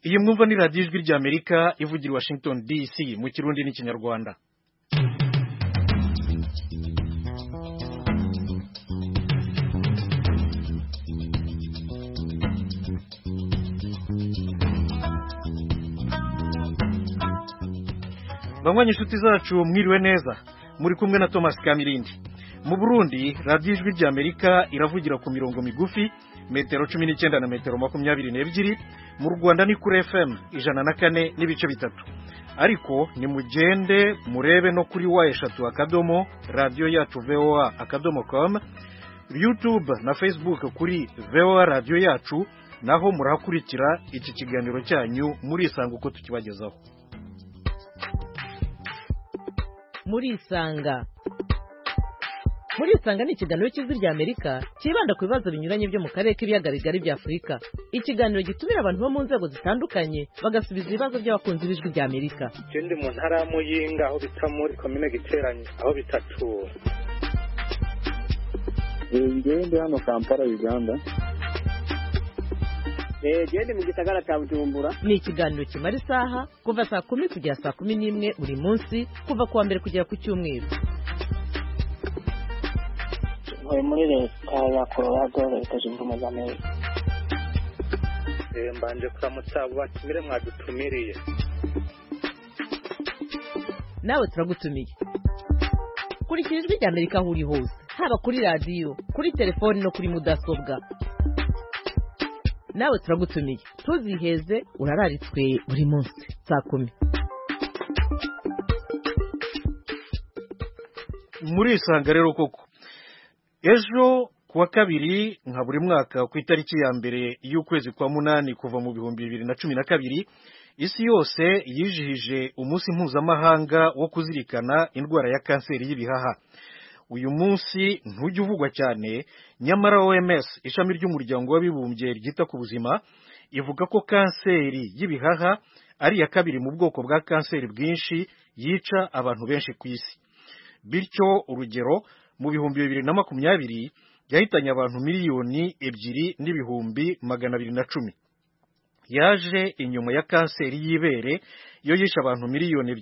iyi mwumva ni radiyo ijwi ry'Amerika ivugira Washington DC mu Kirundi n'Ikinyarwanda. Banywanyi inshuti zacu mwiriwe neza, muri kumwe na Thomas Kamirindi. Mu Burundi radiyo ijwi ry'Amerika iravugira ku mirongo migufi metero 19 na metero 22, mu Rwanda ni kuri FM 104 n'ibice bitatu. Ariko ni mugende murebe no kuri wa3 akadomo radio yacu voa.com, YouTube na Facebook kuri VOA radio yacu, naho murakurikira iki kiganiro cyanyu muri isanga uko tukibagezaho. Muri isanga ni ikiganiro cy'ijwi ry'Amerika kibanda ku bibazo binyuranye byo mu karere k'ibiyaga bigari bya Afurika. Ikiganiro gitumira abantu bo mu nzego zitandukanye bagasubiza ibibazo by'abakunzi b'ijwi ry'Amerika. Ndi mu ntara ya Muyinga aho bita muri komine Giteranye aho bitatura. Ndi hano Kampala Uganda. Ndi mu gisagara cya Bujumbura. Ni ikiganiro kimara isaha kuva saa 10 kugera saa 11 buri munsi, kuva kuwa mbere kugera ku cyumweru. Muri leta ya Colorado, leta zunze ubumwe za Amerika. Mbanje kuramutsa abo batumire mwadutumiriye. Nawe turagutumiye. Kurikira ijwi ry'Amerika aho uri hose, haba kuri radio, kuri telefoni no kuri mudasobwa. Nawe turagutumiye. Tuziheze urararitswe buri munsi saa 10. Muri isanga rero koko ejo kuwa kabiri nka buri mwaka ku itariki ya mbere y'ukwezi kwa munani kuva mu 2012 isi yose yijihije umunsi mpuzamahanga wo kuzirikana indwara ya kanseri y'ibihaha. Uyu munsi ntujya uvugwa cyane, nyamara OMS ishami ry'umuryango w'abibumbye ryita ku buzima ivuga ko kanseri y'ibihaha ari ya kabiri mu bwoko bwa kanseri bwinshi yica abantu benshi ku isi. Bityo urugero mu 2020 yahitanye abantu miliyoni 2,210,000. Yaje inyuma ya kanseri y'ibere yo yishe abantu miliyoni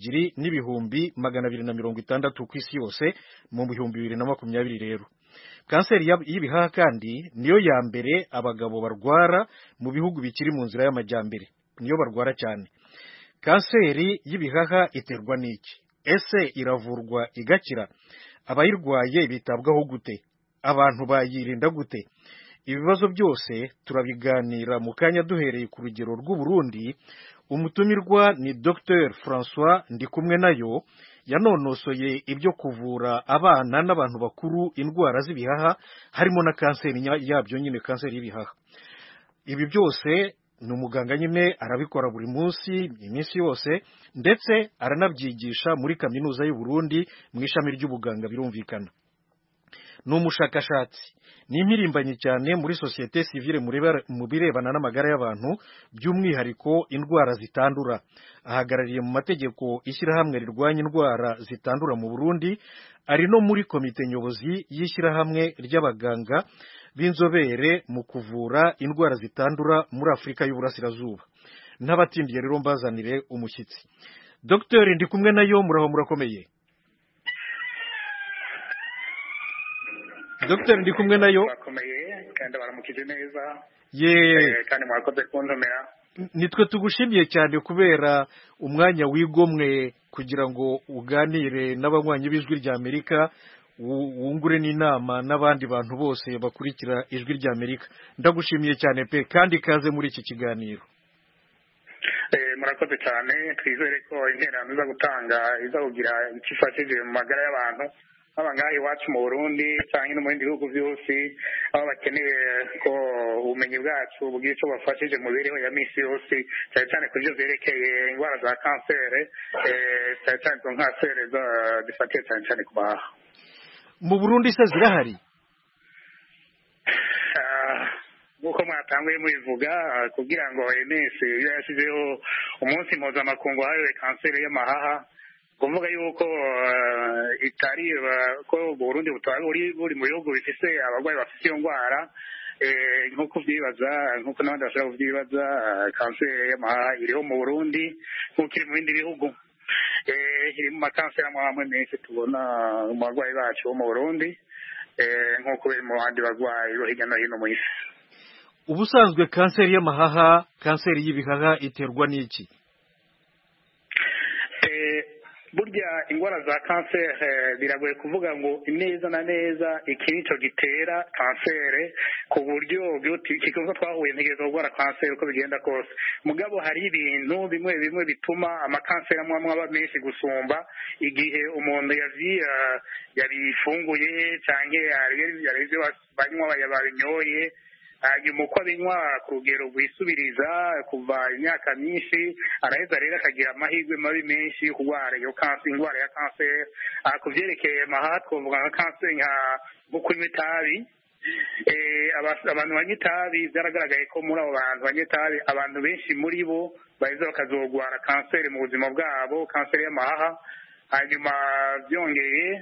2,260,000 ku isi yose mu 2020 rero. Kanseri y'ibihaha kandi niyo ya mbere abagabo barwara mu bihugu bikiri mu nzira y'amajyambere, niyo barwara cyane. Kanseri y'ibihaha iterwa n'iki? Ese iravurwa igakira? Abayirwaye bitabwaho gute? Abantu bayirinda gute? Ibibazo byose turabiganira mu kanya duhereye ku rugero rw'u Burundi. Umutumirwa ni Dr François Ndikumwe nayo, yanonosoye ibyo kuvura abana n'abantu bakuru indwara z'ibihaha, harimo na kanseri yabyo nyine, kanseri y'ibihaha. Ibi byose ni umuganga nyine arabikora buri munsi, iminsi yose, ndetse aranabyigisha muri kaminuza y'u Burundi mu ishami ry'ubuganga birumvikana. Ni umushakashatsi, ni impirimbanyi cyane muri societe civile mu birebana n'amagara y'abantu, by'umwihariko indwara zitandura. Ahagarariye mu mategeko ishyirahamwe rirwanya indwara zitandura mu Burundi, ari no muri komite nyobozi y'ishyirahamwe ry'abaganga b'inzobere mu kuvura indwara zitandura muri Afurika y'Uburasirazuba. N'abatindiye rero mbazanire umushyitsi. Dr Ndikumwe nayo, muraho murakomeye? Dr Ndikumwe nayo bakomeye kandi baramukije neza. Kandi mwakoze kuntomera. Nitwe tugushimiye cyane kubera umwanya wigomwe kugira ngo uganire n'abanywanyi b'ijwi ry'Amerika, wungure n'inama n'abandi bantu bose bakurikira ijwi ry'Amerika. Ndagushimiye cyane pe, kandi kaze muri iki kiganiro. Murakoze cyane, twizere ko interano iza gutanga iza kugira ikifashije mu magara y'abantu abangahe iwacu mu Burundi cyangwa no mu bindi bihugu byose, aho bakeneye ko ubumenyi bwacu bugira icyo bafashije mu mibereho ya misi yose, cyane cyane ku byo byerekeye indwara za kanseri, cyane cyane ku kanseri zifatiye cyane cyane ku baha. Mu Burundi se zirahari? Nk'uko mwatanguye mubivuga, kugira ngo OMS yashyizeho umunsi mpuzamakungu wahariwe kanseri y'amahaha, kuvuga yuko itari ko Burundi butari buri mu bihugu bifise abarwayi bafite iyo ndwara, nk'uko ubyibaza nk'uko n'abandi bashobora kubyibaza kanseri y'amahaha iriho mu Burundi nk'uko iri mu bindi bihugu iri mu makanseri amwe menshi tubona mu barwayi bacu bo mu Burundi nk'uko biri mu bandi barwayi bo hirya no hino mu isi. Ubusanzwe kanseri y'amahaha, kanseri y'ibihaha iterwa n'iki? Burya indwara za kanseri biragoye kuvuga ngo neza na neza iki nico gitera kanseri ku buryo kikunze twahuye ntegerezo kurwara kanseri uko bigenda kose. Mugabo hari ibintu bimwe bimwe bituma amakanseri amwe aba menshi gusumba igihe umuntu yabifunguye canke yari ibyo banywa babinyoye hanyuma uko abinywa ku rugero rwisubiriza kuva imyaka myinshi araheza rero akagira amahirwe mabi menshi yo kurwara iyo indwara ya kanseri. Ku byerekeye amahaha twavuga nka kanseri nko kunywa itabi. Abantu banywa itabi byaragaragaye ko muri abo bantu banywa itabi abantu benshi muri bo baheza bakazogwara kanseri mu buzima bwabo, kanseri y'amahaha. Hanyuma byongeye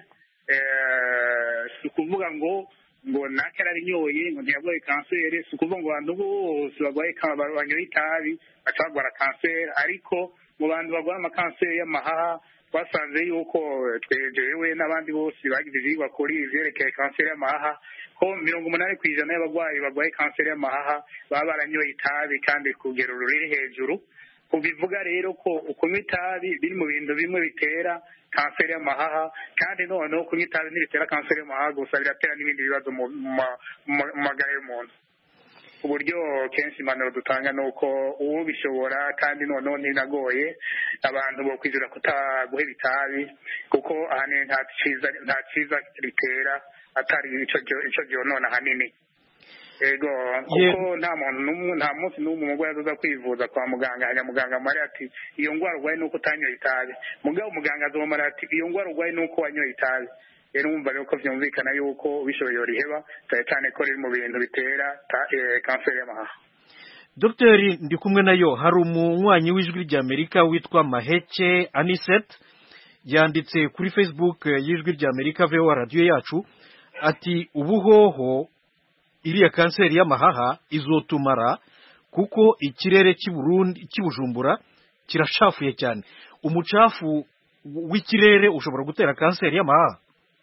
si ukuvuga ngo nake arabinyoye ngo ntiyarwaye kanseri, si ukuvuga ngo abantu bose barwaye banyoye itabi baca barwara kanseri, ariko mu bantu barwara amakanseri y'amahaha twasanze yuko twejewe n'abandi bose bagize ivyigwa kuri ivyerekeye kanseri y'amahaha ko 80% y'abarwayi barwaye kanseri y'amahaha baba baranyoye itabi kandi ku rugero ruri hejuru. Kubivuga rero ko ukunywa itabi biri mu bintu bimwe bitera kanseri y'amahaha, kandi noneho kunywa itabi ntibitera kanseri y'amahaha gusa, biratera n'ibindi bibazo mu magara y'umuntu. Uburyo kenshi impanuro dutanga ni uko uwo bishobora kandi noneho ntinagoye abantu bo kwizera kutaguheba itabi kuko ahanini nta ciza ritera atari ico gyonona hanini. Ego kuko nta munsi n'umwe umugwayi azoza kwivuza kwa muganga hanya muganga amara ati iyo ngwara urwaye nuko utanyoye itabi, mugabo muganga azomara ati iyo ngwara urwaye nuko wanyoye itabi. Rero umva rero ko vyumvikana yuko bishoboye riheba cyane ko riri mu bintu bitera kanseri y'amahaha. Dr. ndi kumwe nayo hari umunywanyi w'ijwi ry'Amerika witwa Maheke Aniset yanditse kuri Facebook y'ijwi ry'Amerika VOA radio yacu ati ubuhoho iriya kanseri y'amahaha izotumara kuko ikirere cy'Ibujumbura kirashafuye cyane. Umucafu w'ikirere ushobora gutera kanseri y'amahaha.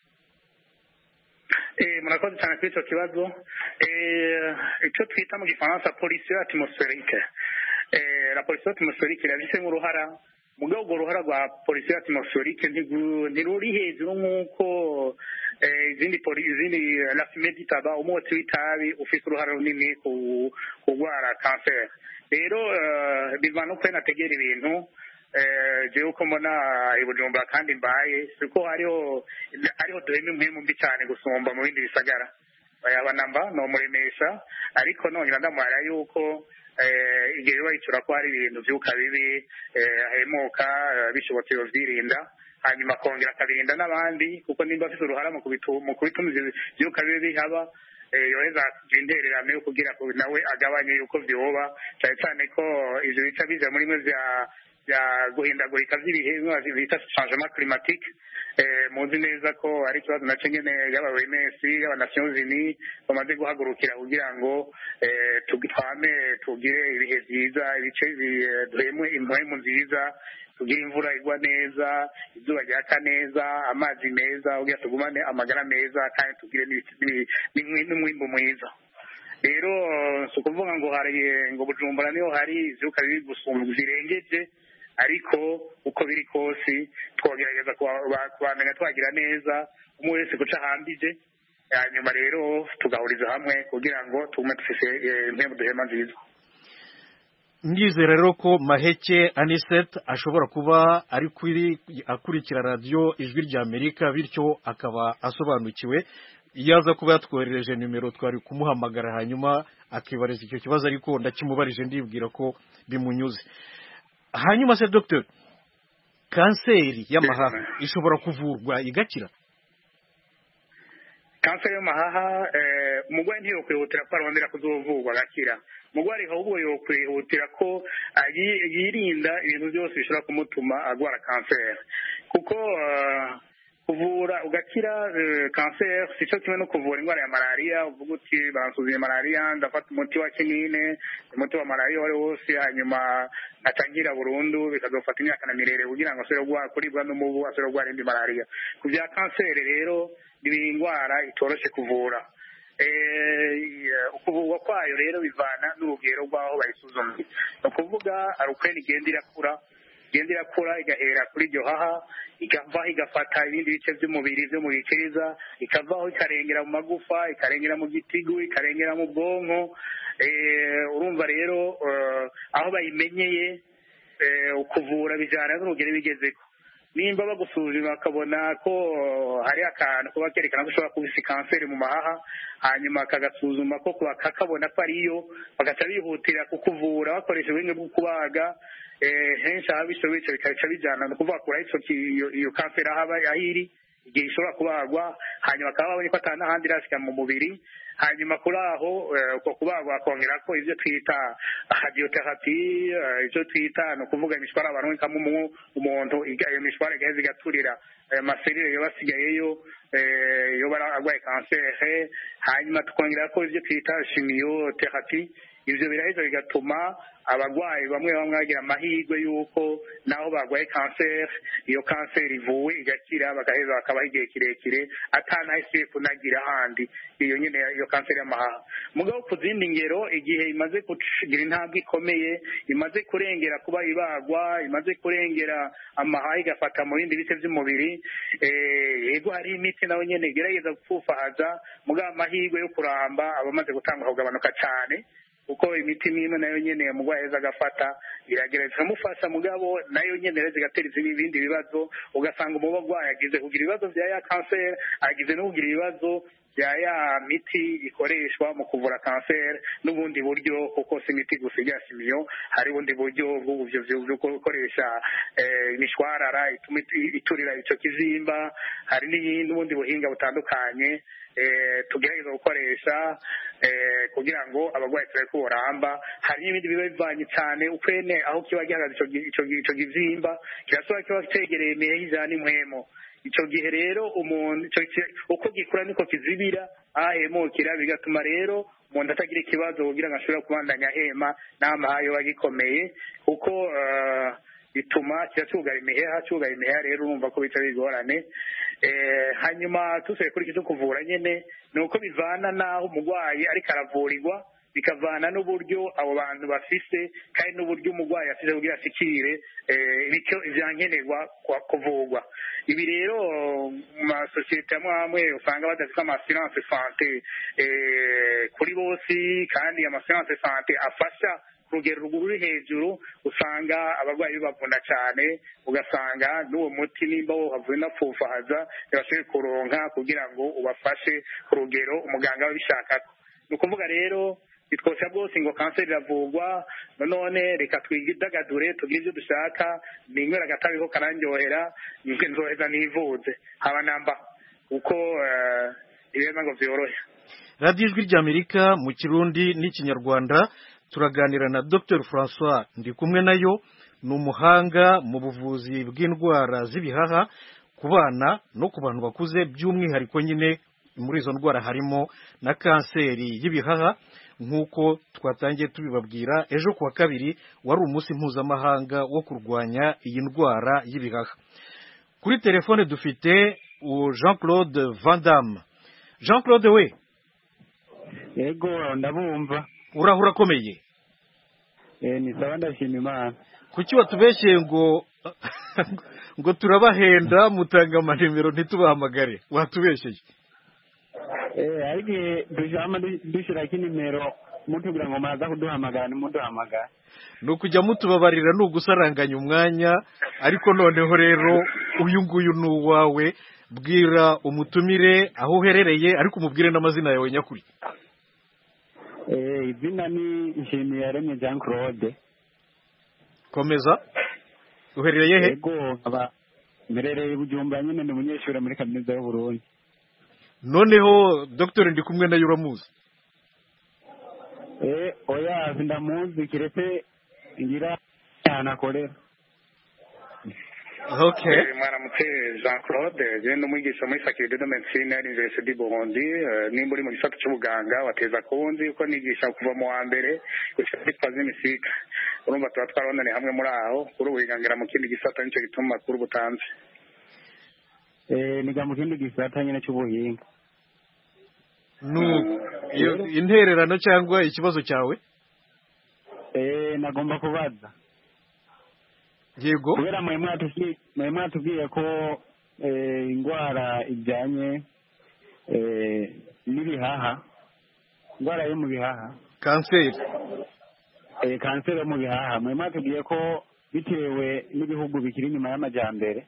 Murakoze cyane kuri icyo kibazo. Icyo twita mu gifaransa pollution atmosphérique. La pollution atmosphérique irabise nk'uruhara, mugabo urwo ruhara rwa pollution atmosphérique ntiruri hejuru nk'uko izindi la fumée du tabac, umwotsi w'itabi ufite uruhara runini ku kurwara kanseri. Rero bivana uko nategera ibintu jewe uko mbona Ibujumbura kandi mbaye siko hariho duheme impwemu mbi cyane gusumba mu bindi bisagara. Abanamba no muremesha ariko nongera ndamara yuko igihe bayicura ko hari ibintu byuka bibi hemuka bishobotse byirinda hanyuma kongera akabirinda n'abandi kuko nimba afite uruhara mu kubituma byuka bibi bihaba yoheza jindererame yo kugira ko nawe agabanye yuko byoba cyane ko ivyo bica bija muri mwe bya guhindagurika by'ibihe bita changement climatique. Muzi neza ko ari ikibazo nacyo nyene y'abawemes y'Nations Unies bamaze guhagurukira kugira ngo tugire ibihe byiza, ibice duhemwe impwemu nziza, tugire imvura igwa neza, izuba ryaka neza, amazi meza, kugira tugumane amagara meza kandi tugire n'umwimbu mwiza. Rero si ukuvuga ngo ngo Bujumbura niho hari ivyuka bibi gusumba zirengeje, ariko uko biri kose twogerageza kubamenya twagira neza umwe wese guca hambije, hanyuma rero tugahuriza hamwe kugira ngo tugume dufise impembo duhema nziza. Ndizera rero ko Maheke Aniset ashobora kuba ari akurikira radio ijwi ry'Amerika bityo akaba asobanukiwe. Yaza kuba yatwoherereje nimero twari kumuhamagara hanyuma akibariza icyo kibazo, ariko ndakimubarije ndibwira ko bimunyuze. Hanyuma se Dr. kanseri y'amahaha ishobora kuvurwa igakira? Kanseri y'amahaha umugwayi ntiyo kwihutira ko arondera kuzovurwa agakira. Umugwayi ahubwo yo kwihutira ko yirinda ibintu byose bishobora kumutuma agwara kanseri, kuko kuvura ugakira kanseri si cyo kimwe no kuvura indwara ya malariya uvuga uti bansuzumye malariya ndafata umuti wa kinine umuti wa malariya wari wose hanyuma atangira burundu bikazofata imyaka na mirere kugira ngo asubire kuribwa n'umubu asubire kurwara indi malariya. Ku bya kanseri rero ni indwara itoroshe kuvura. Ukuvurwa kwayo rero bivana n'urugero rw'aho bayisuzumye. Ni ukuvuga ari ukwene igenda irakura igahera kuri iryo haha ikavaho igafata ibindi bice by'umubiri byo mu bikiriza ikavaho ikarengera mu magufa ikarengera mu gitigu ikarengera mu bwonko. Urumva rero aho bayimenyeye ukuvura bijyana n'urugero bigezeko. Nimba bagusuzuma bakabona ko hari akantu kuba kerekana ko ushobora kuba ufite kanseri mu mahaha hanyuma akagasuzuma ko kakabona ko ariyo bagaca bihutira kukuvura bakoresha ubuhinga bwo kubaga henshi aho bishoboye bikaca bijyana no kuvuga kuri iyo kanseri aho iri igihe ishobora kubagwa hanyuma bakaba babonye ko atari n'ahandi irashyira mu mubiri hanyuma kuri aho uko kubagwa bakongera ko ibyo twita radiotherapy ibyo twita ni ukuvuga imishwara barunikamo umuntu iyo mishwara igaheza igaturira amaserire yo basigayeyo iyo bararwaye kanseri hanyuma tukongera ko ibyo twita chimiotherapy. Ibyo biraheza bigatuma abarwayi bamwe bagira amahirwe y'uko naho barwaye kanseri iyo kanseri ivuwe igakira bagaheza bakabaho igihe kirekire atanahise kunagira ahandi iyo nyine iyo kanseri y'amahaha. Mugabo ku zindi ngero igihe imaze kugira intambwe ikomeye imaze kurengera kuba ibagwa imaze kurengera amahaha igafata mu bindi bice by'umubiri yego hari imiti nawe nyine igerageza gupfufahaza mugabo amahirwe yo kuramba aba amaze gutangwa kugabanuka cyane kuko imiti imwe nayo nyene umugwayi yeza agafata iragereza kumufasha mugabo nayo nyene reze gatera ibindi bibazo ugasanga umugwayi agize kugira ibibazo bya ya kanseri agize no kugira ibibazo bya ya miti ikoreshwa mu kuvura kanseri n'ubundi buryo kuko si imiti gusa ya chimio hari ubundi buryo bwo gukoresha imishwarara ituma iturira ico kizimba hari n'ubundi buhinga butandukanye tugerageza gukoresha kugira ngo abarwayi turabe ko boramba. Hari n'ibindi biba bivanye cyane ukwene aho kiba gihagaze ico kizimba kirashobora kiba cegereye imiheha ijana impwemo. Ico gihe rero umuntu uko gikura niko kizibira ahemukira bigatuma rero umuntu atagira ikibazo kugira ngo ashobore kubandanya ahema n'amahayo bagikomeye kuko bituma cyugara imiheha rero urumva ko bica bigorane. Hanyuma tuvuye kuri cyo kuvura nyene nuko bivana naho umugwayi ariko aravurirwa bikavana n'uburyo abo bantu bafise kandi n'uburyo umugwayi afise kugira ashikire bityo ivyankenerwa kuvurwa. Ibi rero mu masosiyete amwe usanga badafite amassurance santé kuri bose kandi amassurance santé afasha urugero ruri hejuru usanga abarwayi bibavuna cyane ugasanga n'uwo muti nimba wo havuye napfufahaza yabashoboye kuronka kugira ngo ubafashe ku rugero umuganga wabishakako. Ni ukuvuga rero bitwosha bwose ngo kanseri iravurwa none reka twidagadure tugire ibyo dushaka ninywera agatabi ko karandyohera nzoheza nivuze haba namba uko ibeza ngo vyorohe. Radio Ijwi ry'Amerika mu Kirundi n'Ikinyarwanda turaganira na Dr François Ndikumwe nayo ni umuhanga mu buvuzi bw'indwara z'ibihaha ku bana no ku bantu bakuze by'umwihariko nyine muri izo ndwara harimo na kanseri y'ibihaha nk'uko twatangiye tubibabwira ejo kuwa kabiri wari umunsi mpuzamahanga wo kurwanya iyi ndwara y'ibihaha. Kuri telefone dufite Jean Claude Van Damme. Jean Claude we yego ndabumva urahura komeye ni sawa ndashima Imana. Kuki watubeshye ngo turabahenda mutanga amanimero ntitubahamagare watubeshye ariko dujama dushira kinimero mutubwira ngo maza kuduhamagara nimuduhamagara nukujya mutubabarira n'ugusaranganya umwanya ariko noneho rero uyu nguyu n'uwawe bwira umutumire aho uherereye ariko umubwire n'amazina yawe nyakuri. Izina ni Nshimiyaremye Jean Claude. Komeza uherereye he? Yego mberereye Bujumbura nyine ndi umunyeshuri muri kaminuza y'u Burundi. Noneho Dr Ndikumwe nayo uramuzi? Oya ndamuzi kiretse ngira cyane akorera. Okay. mwaramutse Jean Claude je n'umwigisha muri faculté de médecine à l'université du Burundi nimba uri mu gisata cy'ubuganga wateza kundi uko nigisha kuva mu wa mbere gushika kuri troisième cycle urumva tuba twarabonane hamwe muri aho kuri ubuhingangira mu kindi gisata nicyo gituma makuru butanze niga mu kindi gisata nyine cy'ubuhinga. Intererano cyangwa ikibazo cyawe? Nagomba kubaza. Yego. Kubera mwe mwatubwiye ko indwara ijyanye n'ibihaha, indwara yo mu bihaha, kanseri. Kanseri yo mu bihaha, mwe mwatubwiye ko bitewe n'ibihugu bikiri inyuma y'amajyambere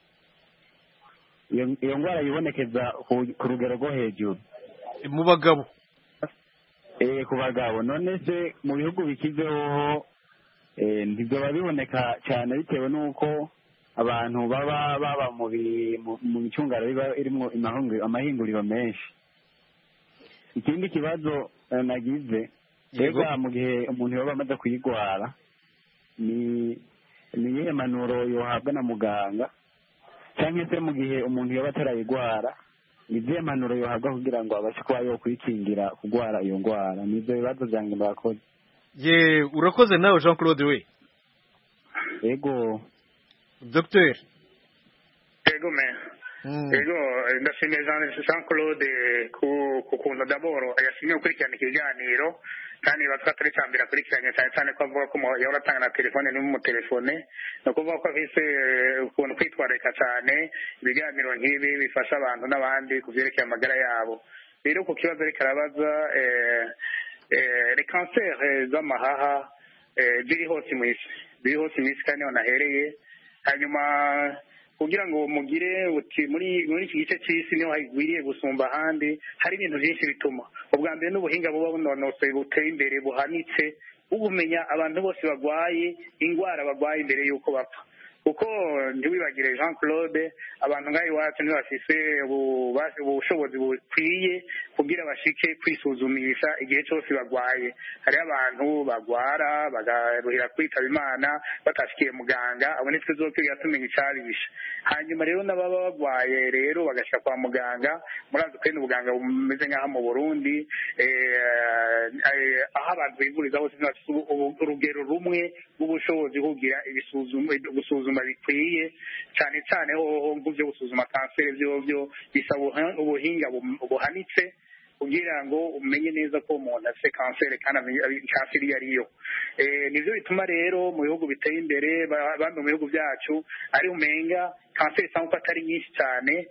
iyo ndwara yibonekeza ku rugero rwo hejuru mu bagabo. Ku bagabo. None se mu bihugu bikizeho ntibyoba biboneka cyane bitewe n'uko abantu baba mu micungara biba irimo amahinguriro menshi. Ikindi kibazo nagize mbega mu gihe umuntu yaba amaze kuyigwara ni iyihe mpanuro yohabwa na muganga, cyangwa se mu gihe umuntu yaba atarayigwara ni izihe mpanuro yohabwa kugira ngo abashe kuba yokwikingira kugwara iyo ndwara? Ni ibyo bibazo byanjye murakoze. Urakoze nawe Jean Claude we. Yego. Docteur. Yego me. Yego ndashimiye Jean Claude ku kuntu d'abord yashimye gukurikirana ikiganiro kandi batwatari cyambira akurikiranye cyane ko avuga ko yahora atanga na telefone n'umutelefone no kuvuga ko afise ukuntu kwitwararika cyane ibiganiro nk'ibi bifasha abantu n'abandi kuvyerekeye amagara yabo. Rero ku kibazo ariko arabaza les cancers z'amahaha biri hose mu isi kandi nahereye hanyuma kugira ngo mugire uti muri iki gice cy'isi niho hagwiriye gusumba ahandi hari ibintu byinshi bituma ubwa mbere n'ubuhinga buba bunonosoye buteye imbere buhanitse ubumenya abantu bose bagwaye indwara bagwaye imbere y'uko bapfa kuko ntiwibagire Jean Claude abantu ngaho iwacu ntibafise ubushobozi bukwiye kugira bashike kwisuzumisha igihe cyose bagwaye. Hari abantu bagwara bagaruhira kwitaba Imana batashikiye muganga abo nitwe zokwiga tumenya icabisha. Hanyuma rero n'ababa bagwaye rero bagashika kwa muganga murazi ko n'ubuganga bumeze nk'aha mu Burundi aho abantu bivuriza hose ntibafise urugero rumwe rw'ubushobozi kugira gusuzuma bikwiye cyane cyane ho byo gusuzuma kanseri byo bisaba ubuhinga buhanitse kugira ngo umenye neza ko umuntu afite kanseri kandi kanseri iyo ariyo. Nivyo bituma rero mu bihugu biteye imbere bamwe mu bihugu byacu ari umenga kanseri cyangwa ko atari nyinshi cyane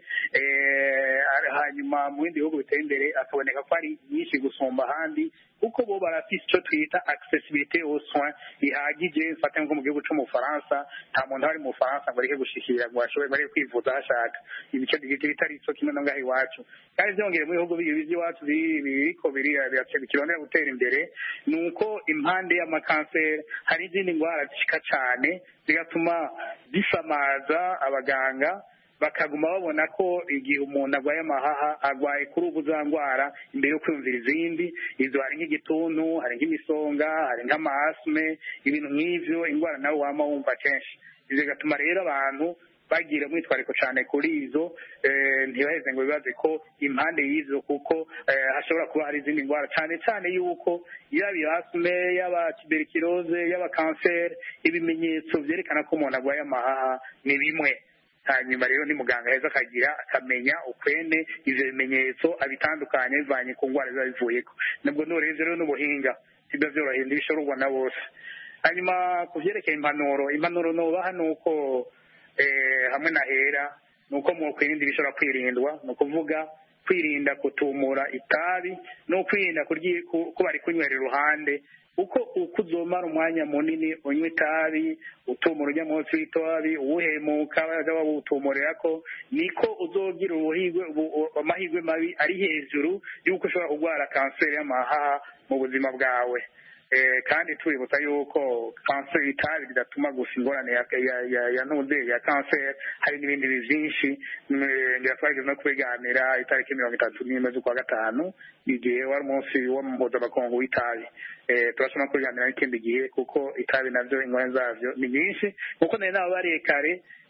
hanyuma mu bindi bihugu biteye imbere akaboneka ko ari nyinshi gusumba ahandi kuko bo barafise icyo twita accessibilité aux soins ihagije. Mfate nko mu gihugu cyo mu Faransa nta muntu ari mu Faransa ngo areke gushikira ngo ashobore bari kwivuza hashaka ibice bitari cyo kimwe no ngaho iwacu. Kandi byongeye mu bihugu by'iwacu biriko birondera gutera imbere nuko impande y'amakanseri hari izindi ndwara zishika cyane zigatuma zisamaza abaganga bakaguma babona ko igihe umuntu agwaye amahaha agwaye kuri ubu za ndwara imbere yo kwiyumvira izindi. Izo hari nk'igituntu, hari nk'imisonga, hari nk'amasme, ibintu nk'ivyo indwara nawe wama wumva kenshi. Ivyo bigatuma rero abantu bagira mwitwariko cyane kuri izo ntibaheze ngo bibaze ko impande y'izo kuko hashobora kuba hari izindi ndwara cyane cyane yuko yaba asme yaba tuberculose yaba kanseri ibimenyetso byerekana ko umuntu agwaye amahaha ni bimwe. Hanyuma rero ni muganga heza akagira akamenya ukwene ivyo bimenyetso abitandukanye bivanye ku ndwara biba bivuyeko. Nubwo n'urenze rero n'ubuhinga sibyo byoroheye ndibishorwa na bose. Hanyuma kuvyerekeye impanuro nobaha nuko hamwe na hera nuko mu kwirinda ibishobora kwirindwa no kuvuga kwirinda kutumura itabi no kwirinda ko bari kunywera iruhande uko uzomara umwanya munini unywa itabi utumura ujya munsi w'itabi uwuhemuka baza babutumurira ko niko uzogira amahirwe mabi ari hejuru y'uko ushobora kurwara kanseri y'amahaha mu buzima bwawe. Kandi tubibutsa yuko kanseri itabi ridatuma gusa ingorane ya ntuze ya kanseri hari n'ibindi byinshi. Ngira no kubiganira itariki 31 z'ukwa gatanu igihe wari umunsi wo mpuzamakungu w'itabi. Turashobora kubiganira n'ikindi gihe kuko itabi navyo ingorane zavyo ni nyinshi kuko nari nababareye kare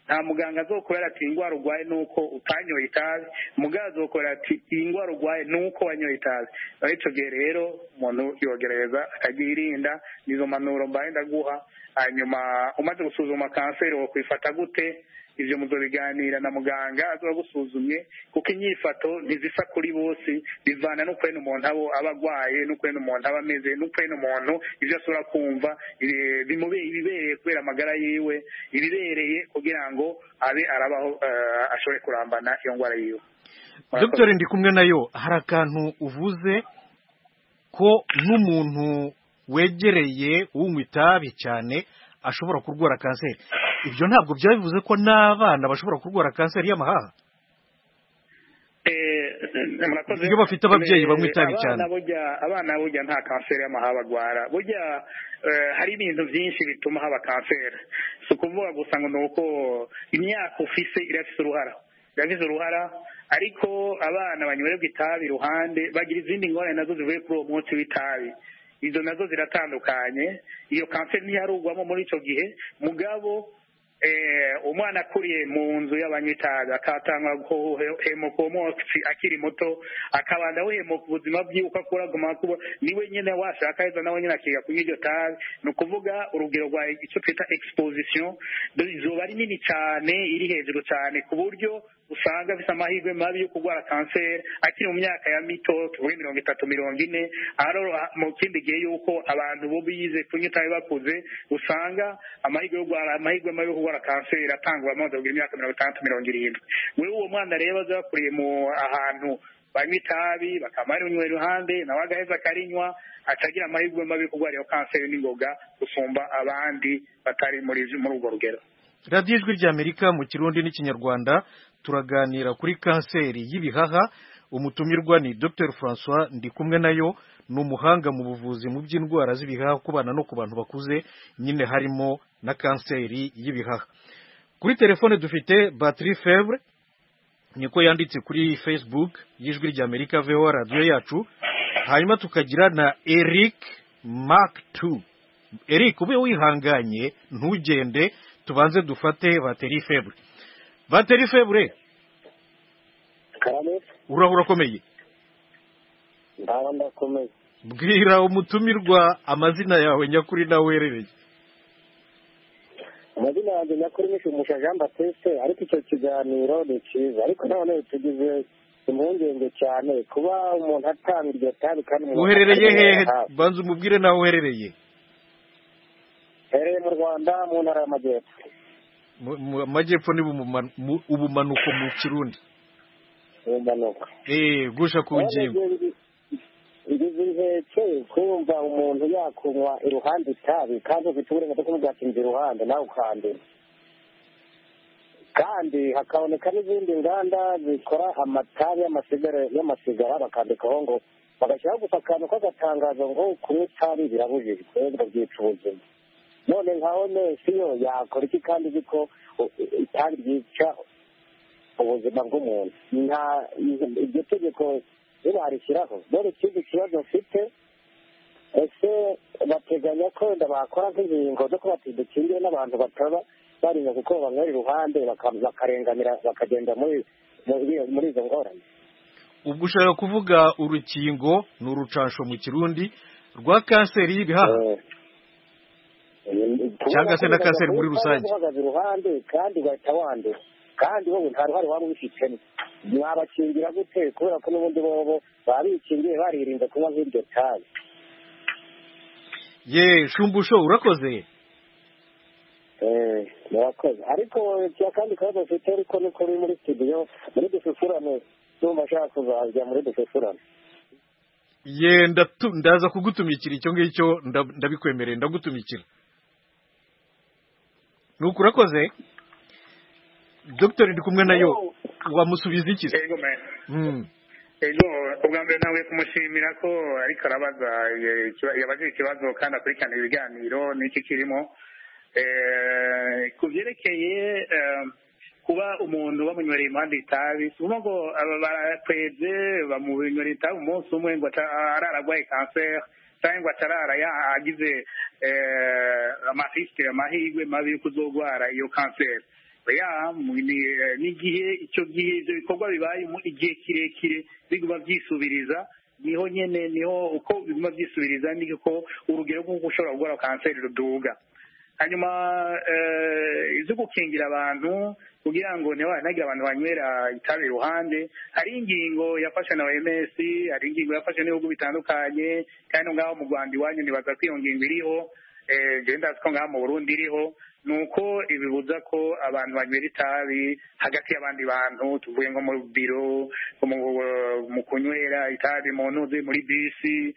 nta muganga azokorera ati indwara urwaye nuko utanyoye itabi, muganga azokorera ati iyi ndwara urwaye nuko wanyoye itabi. Ico gihe rero umuntu yogereza akagirinda nizo manuro mbaye ndaguha. Hanyuma umaze gusuzuma kanseri wo kwifata gute, ivyo muzobiganira na muganga azogusuzumye, kuko inyifato ntizisa kuri bose, bivana n'ukwene umuntu aba agwaye, n'ukwene umuntu aba ameze, n'ukwene umuntu ivyo ashobora kumva ibibereye kubera amagara yiwe, ibibereye kugira ngo abe arabaho ashobore kurambana iyo ndwara yiwe. Dr. Ndikumwe nayo, hari akantu uvuze ko n'umuntu wegereye unywa itabi cyane ashobora kurwara kanseri. Ibyo ntabwo byabivuze ko n'abana bashobora kurwara kanseri y'amahaha? Iyo bafite ababyeyi banywa itabi cyane. Abana burya nta kanseri y'amahaha bagwara. Burya hari ibintu byinshi bituma haba kanseri. Si ukuvuga gusa ngo ni uko imyaka ufise irafise uruhara, ariko abana banywererwa itabi iruhande bagira izindi ngorane nazo zivuye kuri uwo munsi w'itabi. Izo nazo ziratandukanye. Iyo kanseri ntiyarugwamo muri ico gihe, mugabo umwana akuriye mu nzu y'abanywa itabi akatanga hemokomokisi akiri muto, akabanda hemoka ubuzima bwiwe uko akuraguma kuba niwe nyene washaka heza nawe nyene akiga kunywa iryo tabi. Ni ukuvuga urugero rwa icyo twita exposition izuba ari nini cyane, iri hejuru cyane ku buryo usanga afite amahirwe mabi yo kurwara kanseri akiri mu myaka ya mito, tuvuge 30-40. Mu kindi gihe yuko abantu bo bize kunywa itabi bakuze, usanga amahirwe mabi yo kurwara kanseri atangwa amaze kugira imyaka 60-70. Wewe uwo mwana rero azakuriye mu ahantu banywa itabi bakamara unywe iruhande, nawe agaheza akarinywa, atagira amahirwe mabi yo kurwara iyo kanseri n'ingoga gusumba abandi batari muri urwo rugero. Radio Ijwi ry'Amerika mu Kirundi n'Ikinyarwanda turaganira kuri kanseri y'ibihaha. Umutumirwa ni Dr. François Ndikumwe nayo, ni umuhanga mu buvuzi mu by'indwara z'ibihaha ku bana no ku bantu bakuze, nyine harimo na kanseri y'ibihaha. Kuri telefone dufite Batterie Faible, niko yanditse kuri Facebook y'Ijwi ry'Amerika VOA radio yacu. Hanyuma tukagira na Eric Mark 2. Eric, ube wihanganye ntugende, tubanze dufate Batterie Faible. Batterie Faible, urahura komeye? Ndakomeye. Bwira umutumirwa amazina yawe nyakuri nawe werereye. Amazina yanjye nyakuri ni Shumusha Jean Baptiste, ariko icyo kiganiro ni cyiza, ariko none tugize impungenge cyane kuba umuntu atanga iryo tabi kandi uherereye hehe? Banza umubwire nawe uherereye. Hereye mu Rwanda mu ntara y'Amajyepfo. Amajyepfo ni ubumanuko mu Kirundi. Ubumanuko. Gusha ku ngingo. Igihe kumva umuntu yakunywa iruhande itabi kandi ufite uburenganzira bwo kumubwatira iruhande nawe ukandura. Kandi hakaboneka n'izindi nganda zikora amatabi y'amasigara bakandikaho ngo bagashyiraho gusa akantu k'agatangazo ngo kunywa itabi birabujijwe ngo byica ubuzima. None nkaho nesi yo yakora iki kandi uzi ko itabi ryica ubuzima bw'umuntu? Iryo tegeko barishyiraho. None ikindi kibazo mfite, ese bateganya ko wenda bakora nk'ingingo zo kuba dukingiye n'abantu bataba barinya kuko banywera iruhande bakarenganira bakagenda muri izo ngorane? Ubwo ushaka kuvuga urukingo ni urucansho mu Kirundi rwa kanseri y'ibihaha cyangwa se na kanseri muri rusange? Uhagaze iruhande kandi ugahita wandura kandi wowe nta ruhare waba ubifitemo, mwabakingira gute? Kubera ko n'ubundi bobo baba bikingiye baririnda kunywa nk'iryo tabi. Shumbusho urakoze. Murakoze. Ariko kandi kabazo mfite ariko ni kuri muri studio muri dususurane, ndumva ashaka kuzajya muri dususurane. Ndaza kugutumikira icyo ngicyo, ndabikwemereye, ndagutumikira. Nuko urakoze. Dr. Ndikumwe nayo wamusubiza iki? Ego ubwa mbere nawe kumushimira ko ariko arabaza yabaje ikibazo kandi akurikirana ibiganiro n'iki kirimo ku byerekeye kuba umuntu bamunywereye impande itabi. Uvuga ngo barakweze bamunywereye itabi umunsi umwe ngo araragwaye kanseri cyangwa ngo atarara yagize amahirwe mabi yo kuzogwara iyo kanseri. n'igihe icyo gihe ibyo bikorwa bibaye igihe kirekire biguma byisubiriza niho nyine niho uko biguma byisubiriza niko urugero rw'uko ushobora kurwara kanseri ruduga. hanyuma izo gukingira abantu kugira ngo ntibanagira abantu banywera itabi iruhande, hari ingingo yafashe na OMS, hari ingingo yafashe n'ibihugu bitandukanye, kandi ngaho mu Rwanda iwanyu nibaza ko iyo ngingo iriho, genda ko ngaho mu Burundi iriho, nuko ibibuza ko abantu banywera itabi hagati y'abandi bantu, tuvuye nko mu biro, mu kunywera itabi mu ntuzi muri bisi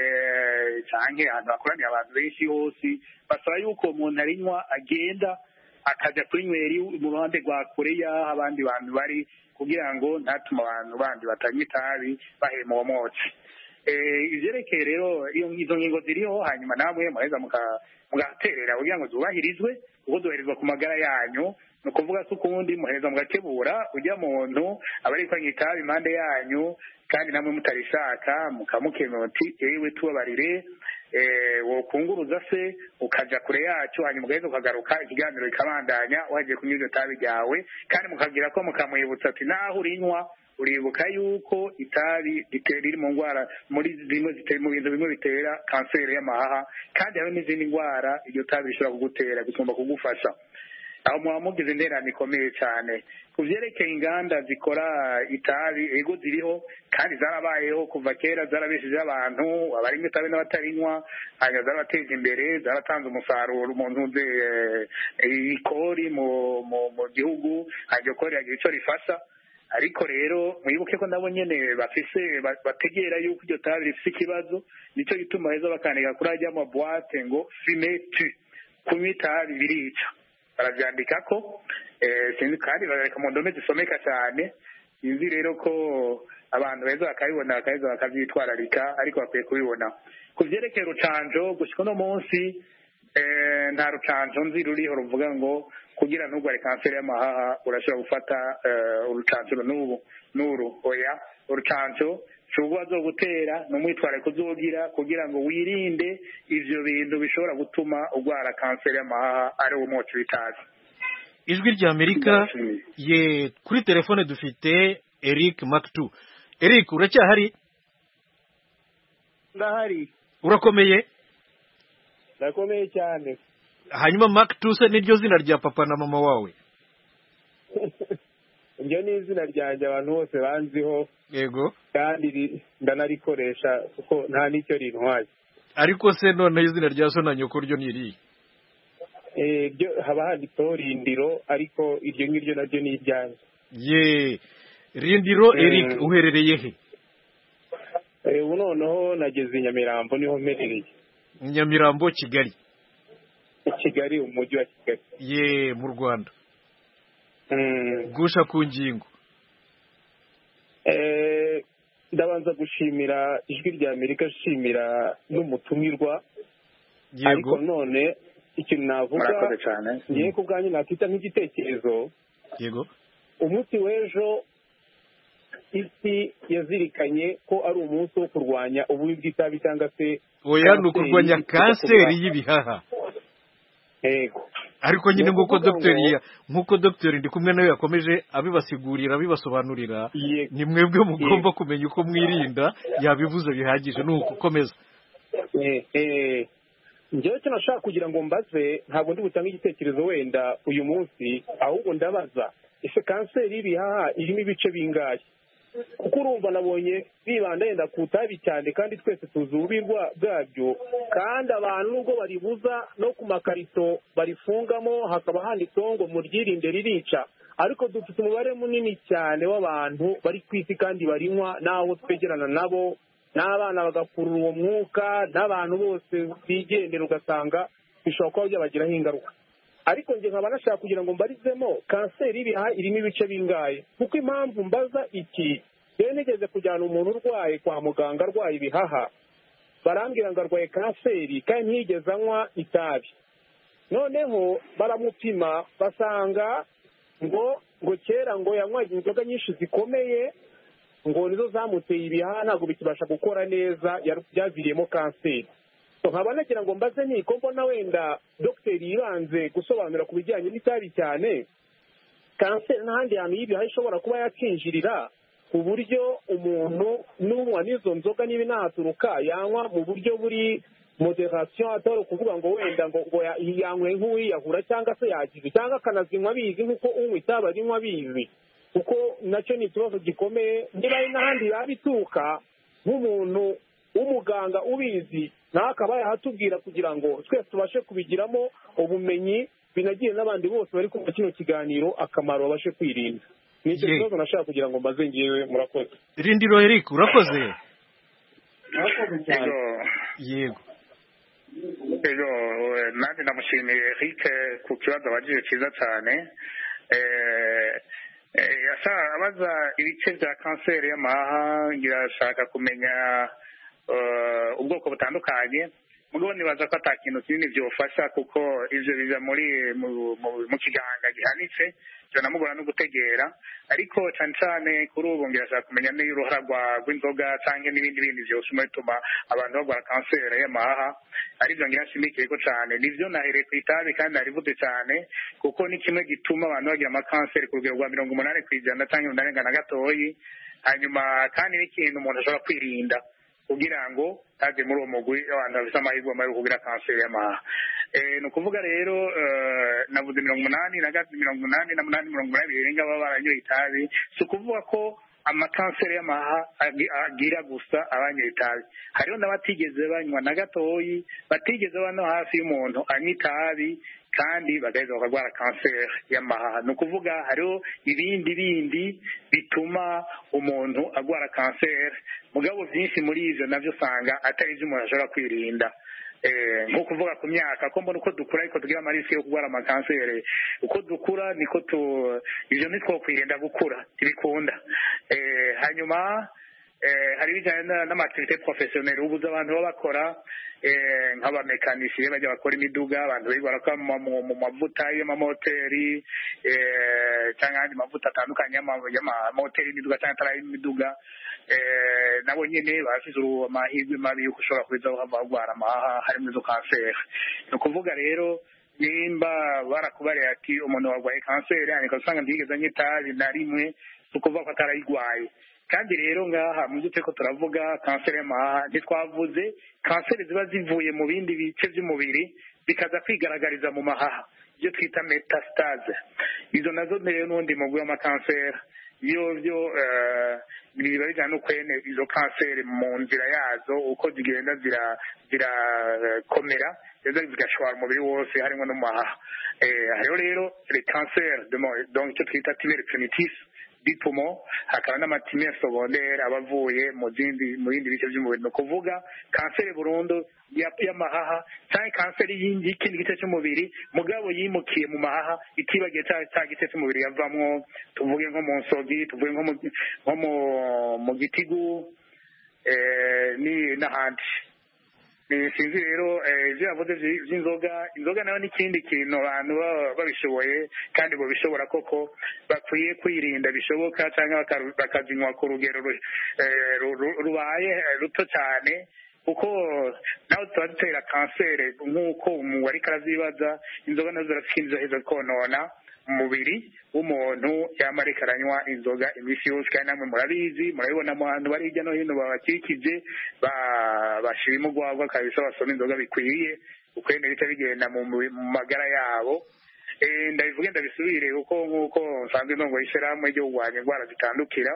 canke ahantu hakoraniye abantu benshi hose, basaba yuko umuntu arinywa agenda akaja kurinywera mu ruhande rwa kure y'aho abandi bantu bari, kugira ngo ntatuma abantu bandi batanywa itabi bahema uwo mwotsi. Ivyerekeye rero izo ngingo ziriho, hanyuma namwe muheza mugaterera kugira ngo zubahirizwe, kuko zubahirizwa ku magara yanyu. ni ukuvuga ko ukundi muheza mugakebura ujya muntu aba ari kwanywa itabi impande yanyu, kandi namwe mutarishaka mukamukemura uti ewe tubabarire, wokunguruza se ukaja kure yacu, hanyuma ugaheza ukagaruka ikiganiro kikabandanya wagiye kunywa iryo tabi ryawe, kandi mukagira ko mukamwibutsa ati naho urinywa uribuka yuko itabi riri mu ndwara muri zimwe zitera mu bintu bimwe bitera kanseri y'amahaha, kandi hari n'izindi ndwara iryo tabi rishobora kugutera bigomba kugufasha. aho muba mugize interane ikomeye cyane ku byerekeye inganda zikora itabi, ego ziriho kandi zarabayeho kuva kera, zarabesheje abantu abarinywa itabi n'abatarinywa, hanyuma zarabateje imbere, zaratanze umusaruro mu ntuze ikori mu gihugu, iryo kori yagira icyo rifasha. ariko rero mwibuke ko nabo nyene bategera yuko iryo tabi rifise ikibazo, nicyo gituma heza bakandika kuri ajya mu boîte ngo fumer tu, kunywa itabi birica, baravyandika ko sinzi, kandi barareka mu ndome zisomeka cyane. sinzi rero ko abantu beza bakabibona bakaheza bakavyitwararika, ariko bakwiye kubibona. ku vyerekeye rucanjo gushika no munsi nta rucanjo nzi ruriho ruvuga ngo kugira ntugware kanseri y'amahaha urashobora gufata urucanjo n'uru. oya, urucanjo shobora zo gutera n'umwitware kuzogira kugira ngo wirinde ivyo bintu bishobora gutuma ugwara kanseri y'amahaha ari wo moci w'itabi. ijwi rya Amerika ye kuri telefone dufite Eric Maktu. Eric, uracyahari? ndahari. Urakomeye? ndakomeye cyane. hanyuma Maktu se niryo zina rya papa na mama wawe? iryo ni izina ryanjye abantu bose banziho. Yego. kandi ndanarikoresha kuko nta n'icyo rintwaye. ariko se none izina rya so na nyoko ryo ni irihe? ryo haba handitseho Rindiro, ariko iryo ngiryo naryo ni iryanjye. ye Rindiro. Eric, uherereye he? ubu noneho nageze i Nyamirambo, niho mperereye. Nyamirambo, Kigali? Kigali, umujyi wa Kigali. ye mu Rwanda. gusha ku ngingo. ndabanza gushimira ijwi rya Amerika, shimira n'umutumirwa. Yego. ariko none ikintu navuga ngiye ku bwanyu nakita nk'igitekerezo. Yego. umunsi w'ejo isi yazirikanye ko ari umunsi wo kurwanya ububi bw'itabi, cyangwa se oya, ni ukurwanya kanseri y'ibihaha. yego. ariko nyine nk'uko dogiteri ndi kumwe nawe yakomeje abibasigurira abibasobanurira, ni mwebwe mugomba kumenya uko mwirinda, yabivuze bihagije. ni ugukomeza. njyewe cyo nashaka kugira ngo mbaze, ntabwo ndi butange igitekerezo wenda uyu munsi, ahubwo ndabaza ese kanseri y'ibihaha irimo ibice bingahe? kuko urumva nabonye bibanda yenda ku itabi cyane, kandi twese tuzi ububi bwabyo, kandi abantu nubwo baribuza no ku makarito barifungamo hakaba handitseho ngo muryirinde ririca, ariko dufite umubare munini cyane w'abantu bari ku isi kandi barinywa, n'aho twegerana nabo, n'abana bagakurura uwo mwuka, n'abantu bose bigendera ugasanga bishobora kuba byabagiraho ingaruka. ariko njye nkaba nashaka kugira ngo mbarizemo kanseri y'ibihaha irimo ibice bingahe, kuko impamvu mbaza iki, rero nigeze kujyana umuntu urwaye kwa muganga arwaye ibihaha, barambwira ngo arwaye kanseri kandi ntiyigeze anywa itabi. noneho baramupima basanga ngo kera ngo yanywaga inzoga nyinshi zikomeye, ngo nizo zamuteye ibihaha, ntabwo bikibasha gukora neza, byaviriyemo kanseri. nkaba nagira ngo mbaze niko mbona wenda dogiteri yibanze gusobanura ku bijyanye n'itabi cyane, kanseri n'ahandi hantu y'ibihaha ishobora kuba yakinjirira ku buryo umuntu n'unywa n'izo nzoga niba inahaturuka yanywa mu buryo buri moderation atari ukuvuga ngo wenda ngo yanywe nk'uwiyahura cyangwa se yagize cyangwa akanazinywa abizi nk'uko unywa itabi arinywa abizi kuko nacyo ni ikibazo gikomeye niba ari n'ahandi yaba ituruka nk'umuntu w'umuganga ubizi nawe akaba yahatubwira kugira ngo twese tubashe kubigiramo ubumenyi binagire n'abandi bose bari kumva kino kiganiro akamaro babashe kwirinda ni icyo kibazo nashaka kugira ngo mbaze ngewe murakoze Rindiro Eric urakoze cyane yego ego nanjye ndamushimiye Eric ku kibazo abajije cyiza cyane yashaka abaza ibice bya kanseri y'amahaha ngirashaka kumenya ubwoko butandukanye mugabo nibaza ko ata kintu kinini byofasha kuko ivyo biza mu kiganga gihanitse namugora no gutegera ariko cyane cyane kuri ubu ngirashaka kumenya n'uruhara rw'inzoga cyangwa n'ibindi byose bituma abantu barwara kanseri y'amahaha aribyo ngirashimikiye ko cyane nivyo nahereye ku itabi kandi narivuze cyane kuko ni kimwe gituma abantu bagira amakanseri ku rugero rwa 80% cyangwa ndarenga na gatoyi hanyuma kandi n'ikintu umuntu ashobora kwirinda kugira ngo taje muri uwo mugwi abantu bafite amahirwe yo kugira kanseri y'amahaha ni ukuvuga rero navuze 88 ngaba baranyoye itabi si ukuvuga ko amakanseri y'amahaha agira gusa abanyoye itabi hariho n'abatigeze banywa na gatoyi batigeze bano hafi y'umuntu anywa itabi kandi bagaheza bakarwara kanseri y'amahaha ni ukuvuga hariho ibindi bituma umuntu agwara kanseri mugabo byinshi muri ivyo navyo usanga atari ivyo umuntu ashobora kwirinda nko kuvuga ku myaka ko mbona uko dukura ariko tugira amarisi yo kurwara amakanseri uko dukura niko ivyo nitwo kwirinda gukura ntibikunda hanyuma hari ibijyanye n'amativite professionnel ubuze abantu baba bakora nk'abamekanisiye bajya bakora imiduga abantu barikora mu mavuta y'amamoteri cyangwa andi mavuta atandukanye y'amamoteri y'imiduga cyangwa atari y'imiduga nabo nyine bafite amahirwe mabi yuko ushobora kuza barwara amahaha harimo izo kanseri ni ukuvuga rero nimba barakubariye ati umuntu warwaye kanseri ariko usanga ntigeze anywa itabi na rimwe si ukuvuga ko atarayirwaye kandi rero ngaha mu by'ukuri ko turavuga kanseri y'amahaha ntitwavuze kanseri ziba zivuye mu bindi bice by'umubiri bikaza kwigaragariza mu mahaha ibyo twita metastase izo nazo rero n'undi mugwi w'amakanseri iyo byo biba bijyana n'ukwene izo kanseri mu nzira yazo uko zigenda zirakomera zigashwara umubiri wose harimo no mu mahaha hariho rero kanseri donc icyo twita tumeur primitif bitumo hakaba n'amatimere secondaire abavuye mu bindi bice by'umubiri ni ukuvuga kanseri burundu y'amahaha cyangwa kanseri y'ikindi gice cy'umubiri mugabo yimukiye mu mahaha itibagiye cya gice cy'umubiri yavamwo tuvuge nko mu nsogi tuvuge nko mu gitigu n'ahandi sinzi rero ibyo yavuze by'inzoga nayo n'ikindi kintu abantu babishoboye kandi ngo bishobora koko bakwiye kwirinda bishoboka cyangwa bakazinywa ku rugero rubaye ruto cyane kuko nawe tuba dutera kanseri nk'uko umuntu ariko arazibaza inzoga nazo zirakinjira konona umubiri w'umuntu yama ariko aranywa inzoga iminsi yose kandi namwe murabizi murabibona mu bantu bari hirya no hino babakikije bashima urwagwa kabisa basoma inzoga bikwiriye ukwenda bita bigenda mu magara yabo ndabivuge ndabisubire kuko nk'uko nsanzwe ndongoye ishyirahamwe ryo kurwanya indwara zitandukira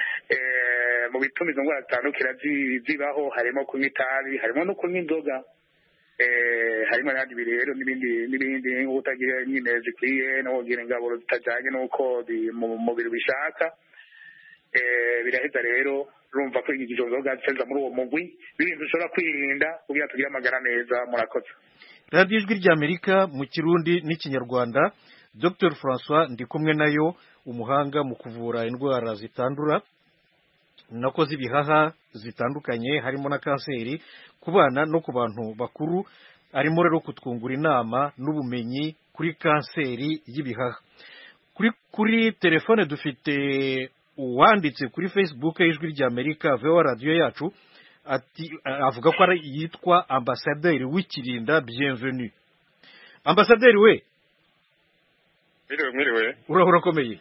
mu bituma izo ndwara zitandukira zibaho harimo kunywa itabi harimo no kunywa inzoga harimo n'abandi birero n'ibindi nk'utagira nyine zikwiye no kugira ingaburo zitajyanye n'uko mu mubiri bishaka biraheza rero urumva ko izo nzoga ziteza muri uwo mugwi ibintu ushobora kwirinda kugira tugire amagara meza murakoze radiyo ijwi ry'amerika mu kirundi n'ikinyarwanda Dr François Ndikumwe nayo umuhanga mu kuvura indwara zitandura nako z'ibihaha zitandukanye harimo na kanseri ku bana no ku bantu bakuru arimo rero kutwungura inama n'ubumenyi kuri kanseri y'ibihaha kuri telefone dufite uwanditse kuri Facebook y'ijwi ry'Amerika VOA radio yacu ati avuga ko yitwa Ambassadeur w'ikirinda bienvenue Ambassadeur we Mwiriwe. urakomeye.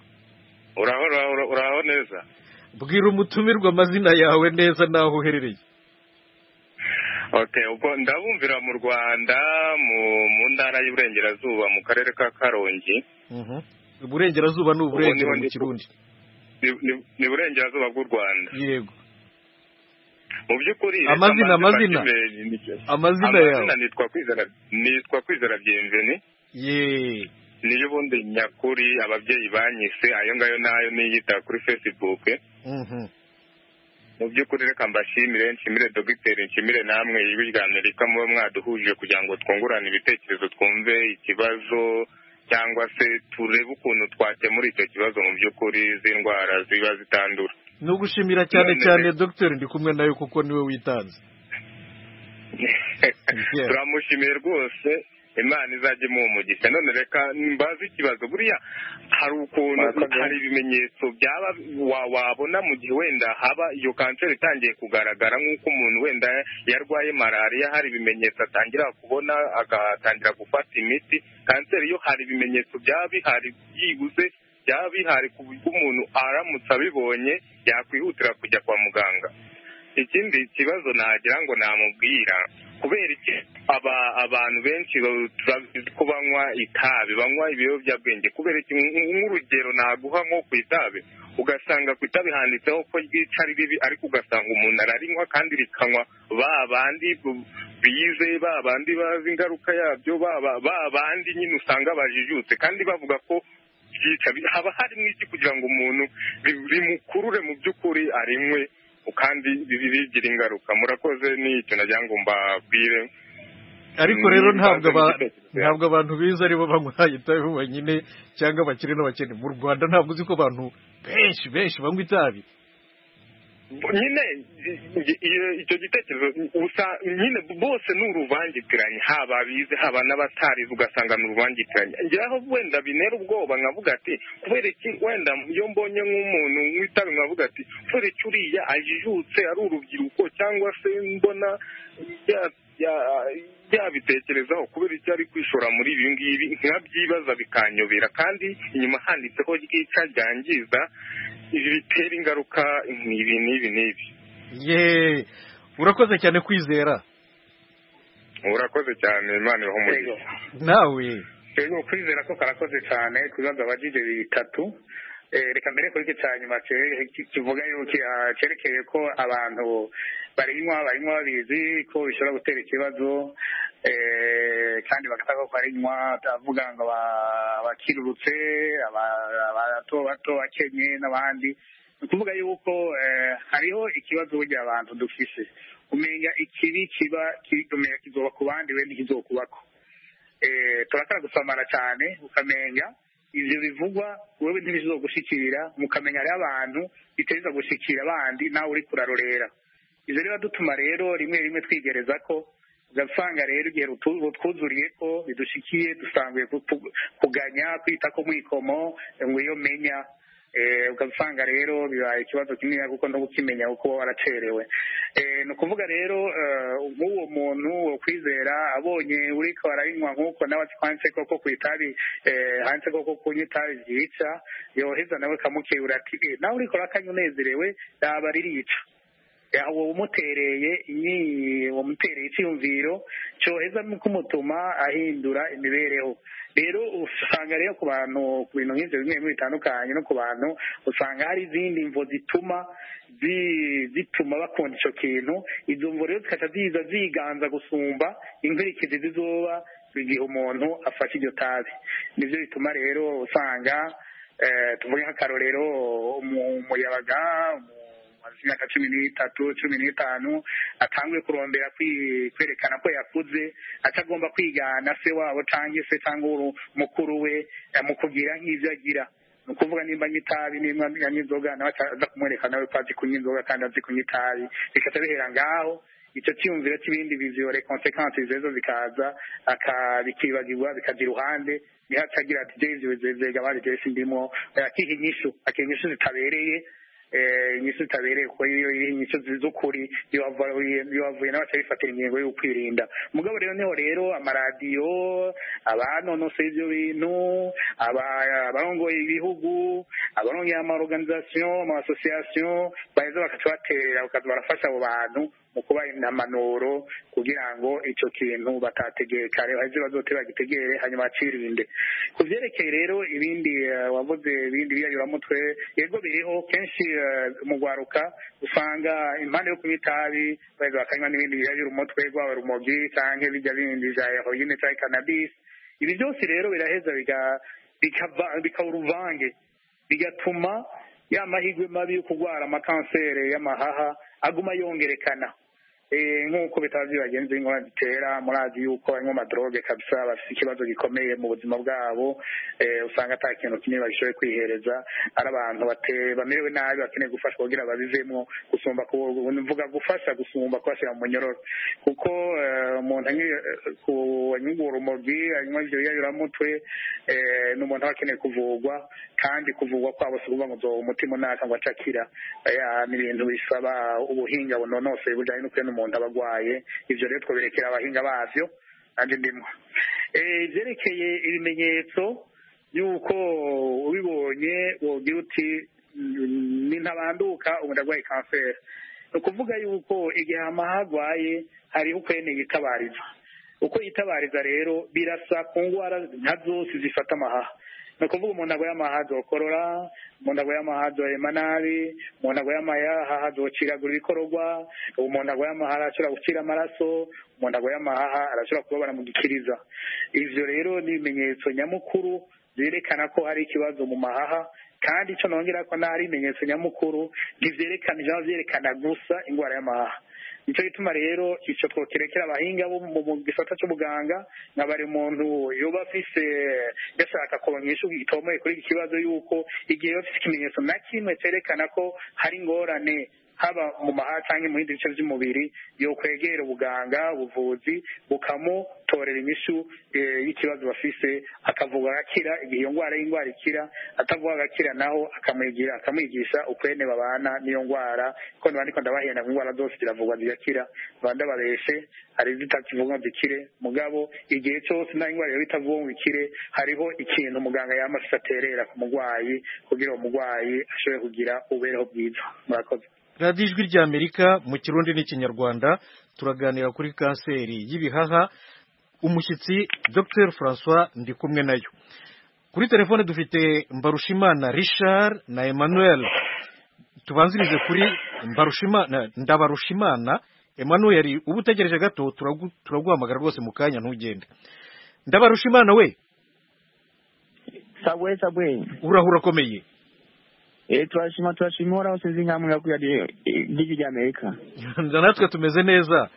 Uraho neza. Bwira umutumirwa amazina yawe neza naho uherereye. Okay, ubwo ndabumvira mu Rwanda mu ntara y'Iburengerazuba mu karere ka Karongi. Uburengerazuba ni uburengero mu Kirundi. Ni Burengerazuba bw'u Rwanda. Yego. Mu by'ukuri amazina yawe. Nitwa Kwizera Bienvenue. Niyo ubundi nyakuri ababyeyi banyise ayo ngayo nayo niyita kuri Facebook. Mu by'ukuri reka nshimire dogiteri, nshimire namwe ijwi rya Amerika muba mwaduhuje kugira ngo twungurane ibitekerezo, twumve ikibazo cyangwa se turebe ukuntu twakemura icyo kibazo mu by'ukuri z'indwara ziba zitandura. Ni ugushimira cyane dogiteri, ndi kumwe nawe kuko niwe witanze. Turamushimiye rwose, Imana izajye imuha umugisha. None reka mbaze ikibazo, buriya hari ukuntu hari ibimenyetso byaba wabona mu gihe wenda haba iyo kanseri itangiye kugaragara, nk'uko umuntu wenda yarwaye malariya hari ibimenyetso atangira kubona agatangira gufata imiti. Kanseri yo hari ibimenyetso byaba bihari byibuze byaba bihari ku buryo umuntu aramutse abibonye yakwihutira kujya kwa muganga. Ikindi kibazo nagira ngo namubwira, kubera iki abantu benshi turabizi ko banywa itabi, banywa ibiyobyabwenge, kubera iki? Nk'urugero naguha nko ku itabi, ugasanga ku itabi handitseho ko ryica ari ribi, ariko ugasanga umuntu ararinywa kandi rikanywa ba bandi bize, ba bandi bazi ingaruka yabyo, ba bandi nyine usanga bajijutse kandi bavuga ko byica. Haba harimo iki kugira ngo umuntu bimukurure mu by'ukuri arinywe kandi bigira ingaruka? Murakoze, n'icyo nagira ngo mbabwire. Ariko rero ntabwo abantu biza aribo banywa itabi bonyine cyangwa abakire n'abakene. Mu Rwanda ntabwo uzi ko abantu benshi banywa itabi. Nyine icyo gitekerezo nyine bose ni uruvangitiranye, haba abize haba n'abatarize, ugasanga ni uruvangitiranye. Njyewe wenda binera ubwoba nkavuga ati kubera iki, wenda iyo mbonye nk'umuntu w'itabi nkavuga ati kubera iki uriya ajijutse ari urubyiruko, cyangwa se mbona yabitekerezaho kubera iki ari kwishora muri ibi ngibi, nkabyibaza bikanyobera, kandi inyuma handitseho ryica ryangiza, ibi bitera ingaruka n'ibi. Urakoze cyane Kwizera. Urakoze cyane, Imana ibahe umugisha. Nawe rero Kwizera ko karakoze cyane ku bibazo abajije bitatu. Reka mbere kuri iki cya nyuma kivuga yuko cyerekeye ko abantu barinywa babizi ko bishobora gutera ikibazo, kandi bagataka ko barinywa, avuga ngo abakirurutse, abato bakenye n'abandi. Ni ukuvuga yuko hariho ikibazo burya abantu dufise kumenya ikibi kumenya kizoba ku bandi we ntikizokubako. Turakara gusamara cyane ukamenya ivyo bivugwa wewe ntibizogushikira, mukamenya ari abantu biteza gushikira abandi nawe uri kurarorera. Ivyo rero dutuma rero rimwe twigereza ko ugasanga rero igihe twuzuriye ko bidushikiye dusanzwe kuganya kwita ko mwikomo ngo iyo menya, ugasanga rero bibaye ikibazo kinini kuko no gukimenya uko waracerewe. Ni ukuvuga rero nk'uwo muntu wo Kwizera abonye uriko arayinywa nk'uko nawe twanse koko ku itabi, hanze koko kunywa itabi ryica, yoheza nawe kamukebura ati nawe uriko urakanywa unezerewe yaba ririca. Uwo umutereye icyiyumviro cyoheza kumutuma ahindura imibereho. Rero usanga rero ku bantu ku bintu nk'ibyo bimwe bitandukanye, no ku bantu usanga hari izindi mvo zituma bakunda icyo kintu. Izo mvo rero zikaca ziza ziganza gusumba inkurikizi zizoba igihe umuntu afashe iryo tabi. Nibyo bituma rero usanga tuvuge nk'akarorero umuyabaga imyaka 13, 15 atanguye kurondera kwerekana ko yakuze, atagomba kwigana se wabo cyangwa mukuru we mu kugira nk'ibyo agira. Ni ukuvuga nimba nyitabi nimba nyanyizoga nawe aza kumwereka nawe ko azi kunywa inzoga kandi azi kunywa itabi, bikata bihera ngaho. Icyo cyumviro cy'ibindi viziyore consequences zezo zikaza bikibagirwa bikagira iruhande, niho atagira ati ivyo bizega bari ndimo akiha inyishu zitabereye, inyishu itabereye kuko iyo inyishu z'ukuri bibavuye n'abaca bifatira ingingo yo kwirinda mugabo rero amaradiyo abanonosoye ibyo bintu abarongoye ibihugu abarongoye amaorganisation amasosiyasiyo baheza bakaca baterera bakaza barafasha abo bantu mu kubaha impanuro kugira ngo icyo kintu batategeka baheze bazote bagitegere hanyuma bacirinde ku vyerekeye rero ibindi wavuze ibindi biyayuramutwe yego biriho kenshi mu gwaruka usanga impande yo kunywa itabi baheza bakanywa n'ibindi biyayurumutwe rwaba rumogi canke bijya bindi vya heroine canke cannabis ibi byose rero biraheza bikaba uruvange bigatuma ya mahirwe mabi yo kurwara amakansere y'amahaha aguma yongerekana nk'uko bitaba byibagenze ingorane zitera murazi yuko banywa amadroge kabisa bafite ikibazo gikomeye mu buzima bwabo usanga ata kintu kimwe bagishoboye kwihereza ari abantu bamerewe nabi bakeneye gufashwa kugira babivemo gusumba mvuga gufasha gusumba kubashyira mu munyororo kuko umuntu anywa urumogi anywa ibyo biyayuramutwe ni umuntu aba akeneye kuvurwa kandi kuvurwa kwabo si ukuvuga ngo umutima unaka ngo acakira ni ibintu bisaba ubuhinga bunonosoye bujyanye n'ukuntu umuntu aba agwaye ivyo rero twoberekera abahinga bavyo nanje ndimo ivyerekeye ibimenyetso yuko ubibonye wogira uti nintabanduka ubu ndagwaye kanseri ni ukuvuga yuko igihe amahaha agwaye hariho ukwene yitabariza uko yitabariza rero birasa ku ngwara nka zose zifata amahaha ni ukuvuga umuntu agwaye amahaha azokorora umuntu agwaye amahaha azohema nabi umuntu agwaye amahaha azociragura ibikororwa umuntu agwaye amahaha arashobora gucira amaraso umuntu agwaye amahaha arashobora kubabara mu gikiriza ivyo rero ni ibimenyetso nyamukuru byerekana ko hari ikibazo mu mahaha kandi ico nongera ko n'ari ibimenyetso nyamukuru vyerekana gusa ingwara y'amahaha nico gituma rero ico twokerekera abahinga bo mu gisata c'ubuganga nk'abari umuntu yoba afise yashaka kuronka inyishu itomoye kuri iki kibazo yuko igihe bafise ikimenyetso na kimwe cerekana ko hari ingorane haba mu mahaha canke mu bindi bice vy'umubiri yo kwegera ubuganga ubuvuzi bukamutorera inyishu y'ikibazo bafise akavuga agakira igihe iyo ngwara ikira atavuga agakira naho akamwigisha ukwene babana n'iyo ngwara ko ndiko ndabahenda ku ngwara zose ziravugwa zigakira banda babeshe hari zitakivuga zikire mugabo igihe cyose nta ngwara yo itavuga ngo ikire hariho ikintu muganga yamafise aterera ku mugwayi kugira uwo mugwayi ashobore kugira ubereho bwiza murakoze radiyo ijwi ry'amerika mu kirundi n'ikinyarwanda turaganira kuri kanseri y'ibihaha umushyitsi Dr François Ndikumwe nayo kuri telefone dufite Mbarushimana Richard na Emmanuel tubanzirize kuri Ndabarushimana Emmanuel ubu utegereje gato turaguhamagara rwose mu kanya ntugende Ndabarushimana we sabwe urahura komeye turashima uhoraho sinzi nkamwe yakuya ry'ijwi ry'Amerika natwe tumeze neza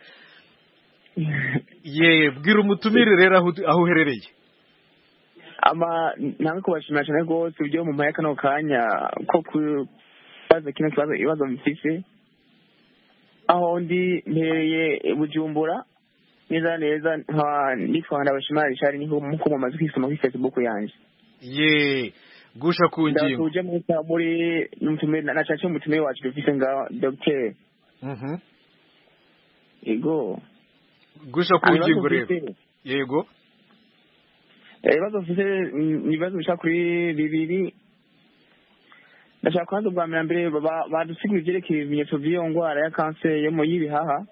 ye bwira umutumire rero aho uherereye namwe kubashimira cyane rwose uburyo mu mpaya kano kanya ko kubaza kino kibazo ibibazo mfise aho ndi mpereye Bujumbura neza nitwa Ndabashimira Richard niho muko mumaze kwisoma kuri Facebook yanje ye gusha ku ngingo ndakuje muri n'umutumire nacaje umutumire wacu dufise nga Dr. Yego gusha ku ngingo rero yego ibibazo mfise ibibazo bisha kuri bibiri ndashaka kwanza bwa mbere badusigura ivyerekeye ibimenyetso vy'iyo ngwara ya kanseri yo mu y'ibihaha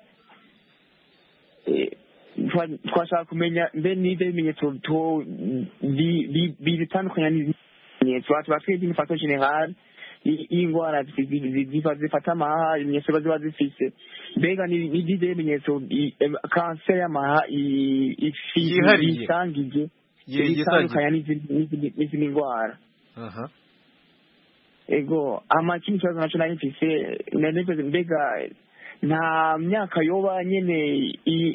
twashaka kumenya mbe n'ivyo bimenyetso bitandukanya n'ibimenyetso batubafite imifato generale y'ingwara zifata amahaha ibimenyetso ziba zifise mbega n'ivyo bimenyetso kanseri y'amahaha yisangije bitandukanya n'izindi ngwara ego ikindi kibazo naco nari mfise nanifuza mbega nta myaka yoba nyene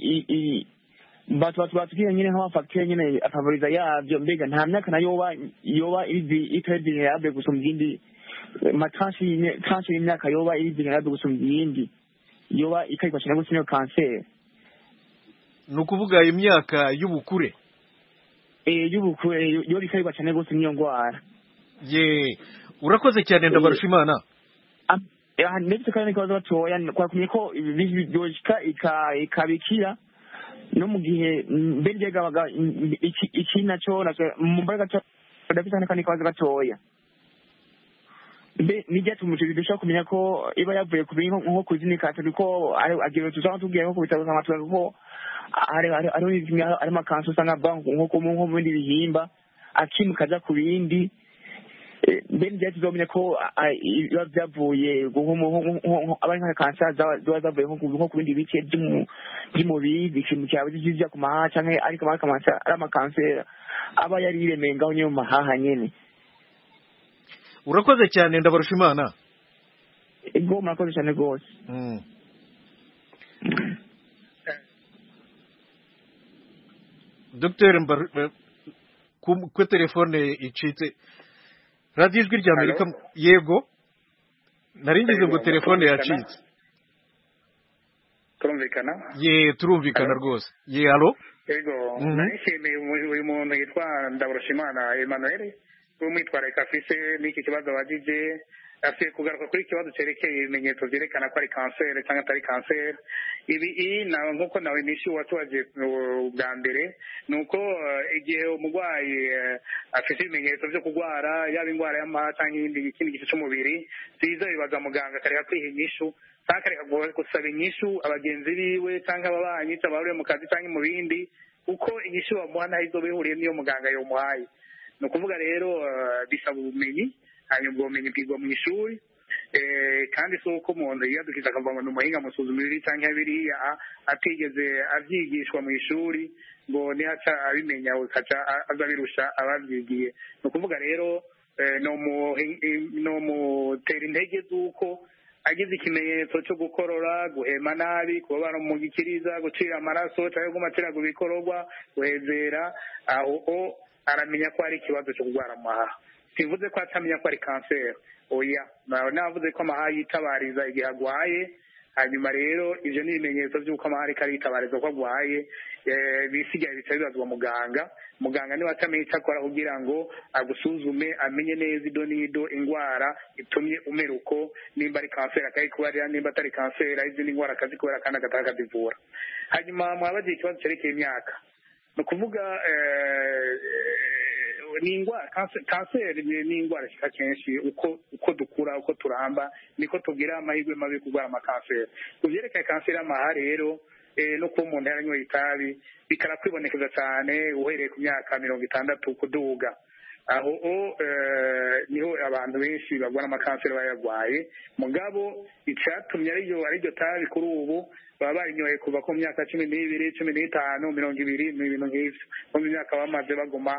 batubwira nyene nk'amafagitire nyene afavoriza yavyo mbega nta myaka nayo yoba iri vulnerable gusumba iyindi tranche y'imyaka yoba iri vulnerable gusumba iyindi yoba ikarigwa cane gose niyo kanseri ni ukuvuga imyaka y'ubukure y'ubukure yoba ikarigwa cane gose niyo ngwara ye urakoze cyane Ndabarushimana ndetse kandi n'ikibazo gatoya twakumye ko byoshika ikabikira no mu gihe mbere ryegabaga iki nacyo mu mbaraga badafite n'akandi kibazo gatoya n'ibyatuma dushobora kumenya ko iba yavuye ku bintu nko kuzinika kuko agiye tuzaba tubwiye nko ku bitaro nk'amatwi kuko hariho amakanzu usanga nko mu bindi bihimba akimuka aja ku bindi mbere byari tuzamenya ko biba byavuye abari nka kansa ziba zavuye nko ku bindi bice by'umubiri bikimukira bijya ku mahaha cyangwa ariko ari amakanseri aba yari yiremeye ngaho nyine mu mahaha nyine. Urakoze cyane ndabarusha Imana. Ego murakoze cyane rwose. Dr. ku telefone icitse radiyo ijwi rya Amerika. Yego naringize ngo telefone yacitse. Turumvikana? Turumvikana rwose. Alo? Yego nishimiye uyu muntu yitwa Ndabarushimana Emmanuel umwitwararika afise n'iki kibazo wagije afite kugaruka kuri ikibazo cyerekeye ibimenyetso byerekana ko ari kanseri cyangwa atari kanseri. Ibi nk'uko nawe nishi watubaje bwa mbere ni uko igihe umurwayi afite ibimenyetso byo kurwara yaba indwara y'amaha cyangwa ikindi gice cy'umubiri byiza bibaza muganga akareka kwiha inyishu cyangwa akareka gusaba inyishu abagenzi biwe cyangwa ababanyi cyangwa abahuriye mu kazi cyangwa mu bindi kuko inyishu bamuha ntaho izo bihuriye n'iyo muganga yomuhaye. Ni ukuvuga rero bisaba ubumenyi hanyuma ubwo bumenyi bwigwa mu ishuri kandi si uko umuntu yiyadukiza akavuga ngo ni umuhinga musuzuma ibiri cyangwa biriya atigeze abyigishwa mu ishuri ngo nihaca abimenya akaca aza birusha ababyigiye. Ni ukuvuga rero ni umutera intege z'uko agize ikimenyetso cyo gukorora guhema nabi kubabara mu gikiriza gucira amaraso cyangwa gumatira ku bikororwa guhezera aho aramenya ko ari ikibazo cyo kurwara amahaha. Sivuze ko atamenya ko ari kanseri oya navuze ko amahaha yitabariza igihe agwaye hanyuma rero ivyo ni ibimenyetso by'uko amahaha ariko aritabariza ko agwaye bisigaye bica bibazwa muganga niwe atamenya icyo akora kugira ngo agusuzume amenye neza ido n'ido indwara itumye umera uko nimba ari kanseri akayikubarira nimba atari kanseri izindi ndwara akazikubera kandi agataha akazivura. Hanyuma mwabagiye ikibazo cyerekeye imyaka ni ukuvuga ni indwara kanseri ni indwara ishika kenshi uko dukura uko turamba niko tugira amahirwe mabi kurwara amakanseri. Ku byerekeye kanseri y'amahaha rero no kuba umuntu yaranyoye itabi bikara kwibonekeza cyane uhereye ku myaka 60 kuduga aho niho abantu benshi bagwara amakanseri bayagwaye mugabo icyatumye ariryo tabi kuri ubu baba barinyoye kuva ku myaka 12 15 20 n'ibintu nk'ivyo mu myaka bamaze bagoma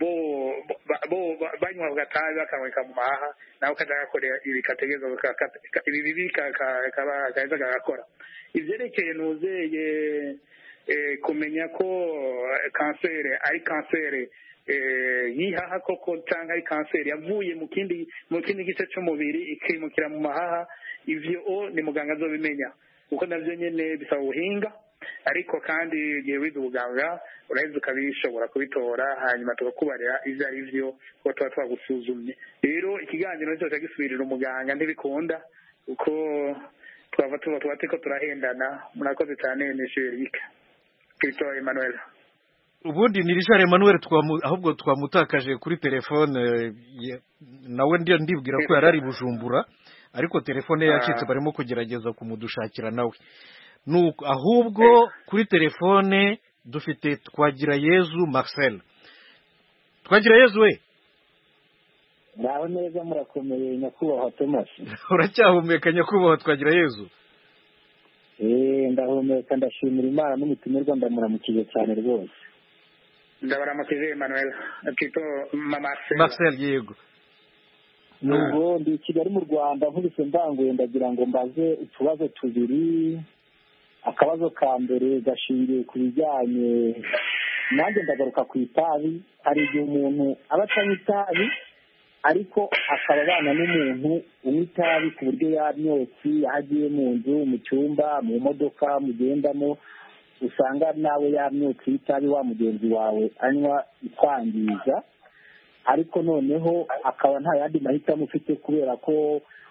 banywa gatabi bakanyweka mu mahaha nawe kaja gakorera ibi kategeza ibi bibi kaza gakora. Ivyerekeye nuzeye kumenya ko kanseri ari kanseri yihaha koko cyangwa ari kanseri yavuye mu kindi gice cy'umubiri ikimukira mu mahaha ivyo ni muganga azobimenya kuko navyo nyene bisaba ubuhinga ariko kandi igihe wize ubuganga uraheza ukabishobora kubitora hanyuma tukakubarira ivyo ari vyo kuko tuba twagusuzumye. Rero ikiganiro cyose gisubirira umuganga ntibikunda kuko twaba turiko turahendana. Murakoze cyane Nishirika Christophe Emmanuel. Ubundi ni Richard Emmanuel ahubwo twamutakaje kuri telefone nawe ndibwira ko yarari Bujumbura ariko telefone yacitse barimo kugerageza kumudushakira nawe. Nuko ahubwo kuri telefone dufite Twagirayezu Marcel. Twagirayezu we naho neza murakomeye nyakubahwa Thomas. Uracyahumeka nyakubahwa Twagirayezu? Ndahumeka ndashimira Imana n'umutumirwa ndamuramukije cyane rwose. Ndabaramukije Emmanuel akito Marcel yego. Nuko ndi Kigali mu Rwanda nkubise mbanguye ndagira ngo mbaze utubazo tubiri. Akabazo ka mbere gashingiye ku bijyanye nanjye ndagaruka ku itabi. Hari igihe umuntu aba atanywa itabi ariko akaba abana n'umuntu unywa itabi ku buryo yamyotsi agiye mu nzu mu cyumba mu modoka mugendamo usanga nawe yamyotsi y'itabi wa mugenzi wawe anywa ikwangiza ariko noneho akaba nta yandi mahitamo ufite kubera ko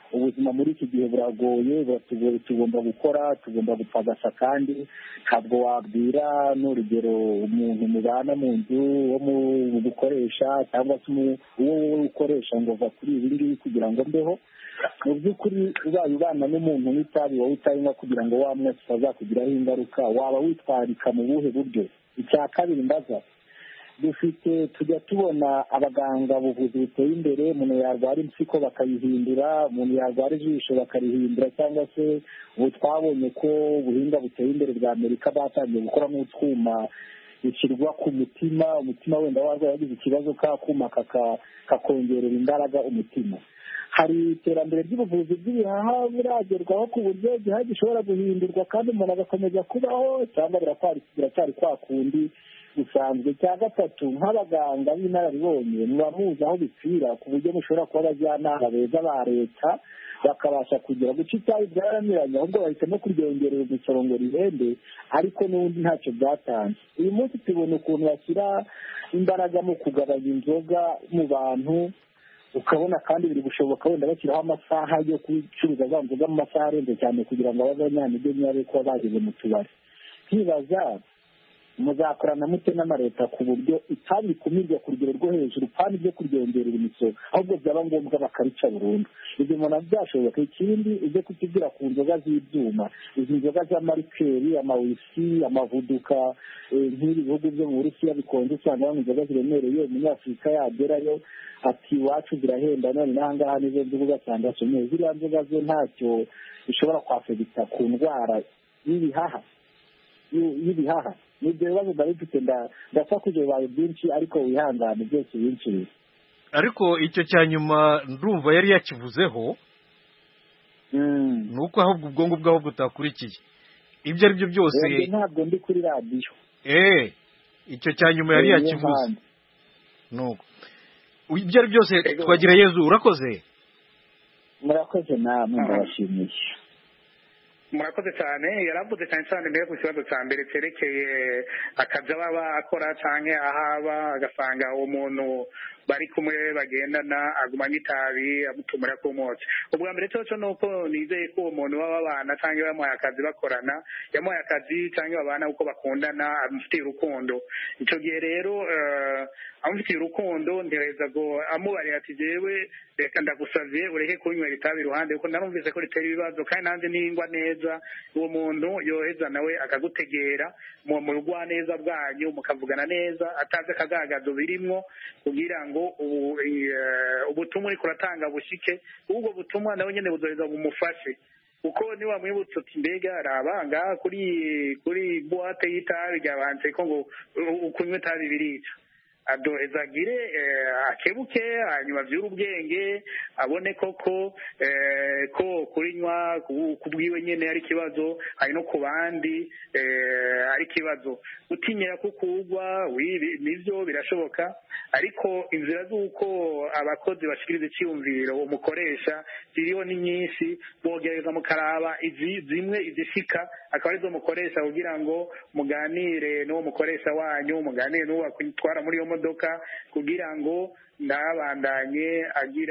ubuzima muri iki gihe buragoye, tugomba gukora, tugomba gupagasa, kandi ntabwo wabwira n'urugero umuntu mubana mu nzu wo mu gukoresha cyangwa se uwo ukoresha ngo va kuri ibi ngibi kugira ngo mbeho. Mu by'ukuri ubaye ubana n'umuntu w'itabi wowe utayinywa kugira ngo wa mwese utazakugiraho ingaruka, waba witwarika mu buhe buryo? Icya kabiri mbaza, tujya tubona abaganga buvuzi buteye imbere, umuntu yarwara impyiko bakayihindura, umuntu yarwara ijisho bakarihindura, cyangwa se ubu twabonye ko ubuhinga buteye imbere bwa Amerika batangiye gukora n'utwuma bishyirwa ku mutima wenda warwaye yagize ikibazo, ka kuma kakongerera imbaraga umutima. Hari iterambere ry'ubuvuzi bw'ibihaha buragerwaho ku buryo igihaha gishobora guhindurwa kandi umuntu agakomeza kubaho, cyangwa biracyari kwa kundi bisanzwe? Cya gatatu, nk'abaganga b'inararibonye muba muzi aho bipfira ku buryo mushobora kuba abajyanama beza ba leta bakabasha kugira guca itabi byaramiranye, ahubwo bahitamo kuryongerera umusoro ngo rihende, ariko n'ubundi ntacyo byatanze. Uyu munsi tubona ukuntu bashyira imbaraga mu kugabanya inzoga mu bantu, ukabona kandi biri gushoboka wenda bashyiraho amasaha yo gucuruza za nzoga mu masaha arenze cyane kugira ngo abanyantege nyabe kuba bageze mu tubari. Nkibaza, muzakorana mute n'amaleta ku buryo itabi rikumirwa ku rugero rwo hejuru kandi byo kuryongerera imisoro, ahubwo byaba ngombwa bakarica burundu? Ibyo umuntu byashoboka. Ikindi ujye kutubwira ku nzoga z'ibyuma, izi nzoga z'amarikeri, amawisi, amavuduka, nk'ibi bihugu byo mu Burusiya bikonje usanga banywa inzoga ziremereye, umunyafurika yagerayo ati iwacu zirahenda, none n'ahangaha nizo nzoga ugasanga someye. Ziriya nzoga zo ntacyo bishobora kwafegita ku ndwara y'ibihaha. Nibyo bibazo ndabifite, ndapfa kujya bibaye byinshi, ariko wihangane byose binshi. Ariko icyo cya nyuma ndumva yari yakivuzeho, ni uko ahubwo ubwonko bwaho butakurikiye. Ibyo ari byo byose ntabwo ndi kuri radiyo. Icyo cya nyuma yari yakivuze. Nuko ibyo ari byose twagira Yezu, urakoze. Murakoze namwe, ndabashimiye. murakoze cyane. yaravuze cyane cyane mbere ku kibazo cya mbere cyerekeye akazi aba akora cyangwa ahaba agasanga uwo muntu bari kumwe bagendana agumanye itabi amutumura ku motsi. ubwa mbere cyo ni uko nizeye ko uwo muntu baba babana cyangwa bamuhaye akazi bakorana, yamuhaye akazi cyangwa babana uko bakundana, amufitiye urukundo. icyo gihe rero amufitiye urukundo ndereza ngo amubarira ati jewe reka ndagusavye ureke kunywera itabi iruhande kuko narumvise ko ritera ibibazo kandi nanjye ningwa neza. uwo muntu yoheza nawe akagutegera mu rugwaneza bwanyu mukavugana neza atazi akagagazo birimwo kugira ngo ubutumwa uriko uratanga bushike. ubwo butumwa nawe nyene buzoheza bumufashe kuko niba mwibutse uti mbega rabanga kuri boite y'itabi ryabanze ko ngo ukunywa itabi birica, adoheza agire akebuke hanyuma avyure ubwenge abone koko ko kurinywa kubwiwe nyene ari kibazo, hari no ku bandi ari kibazo. gutinyira kukugwa nivyo birashoboka, ariko inzira z'uko abakozi bashikiriza icyumviro umukoresha ziriho ni nyinshi. bogereza mukaraba zimwe izishika akaba arizo mukoresha kugira ngo muganire n'uwo mukoresha wanyu, muganire n'uwo akwitwara muri iyo modoka kugira ngo ntabandanye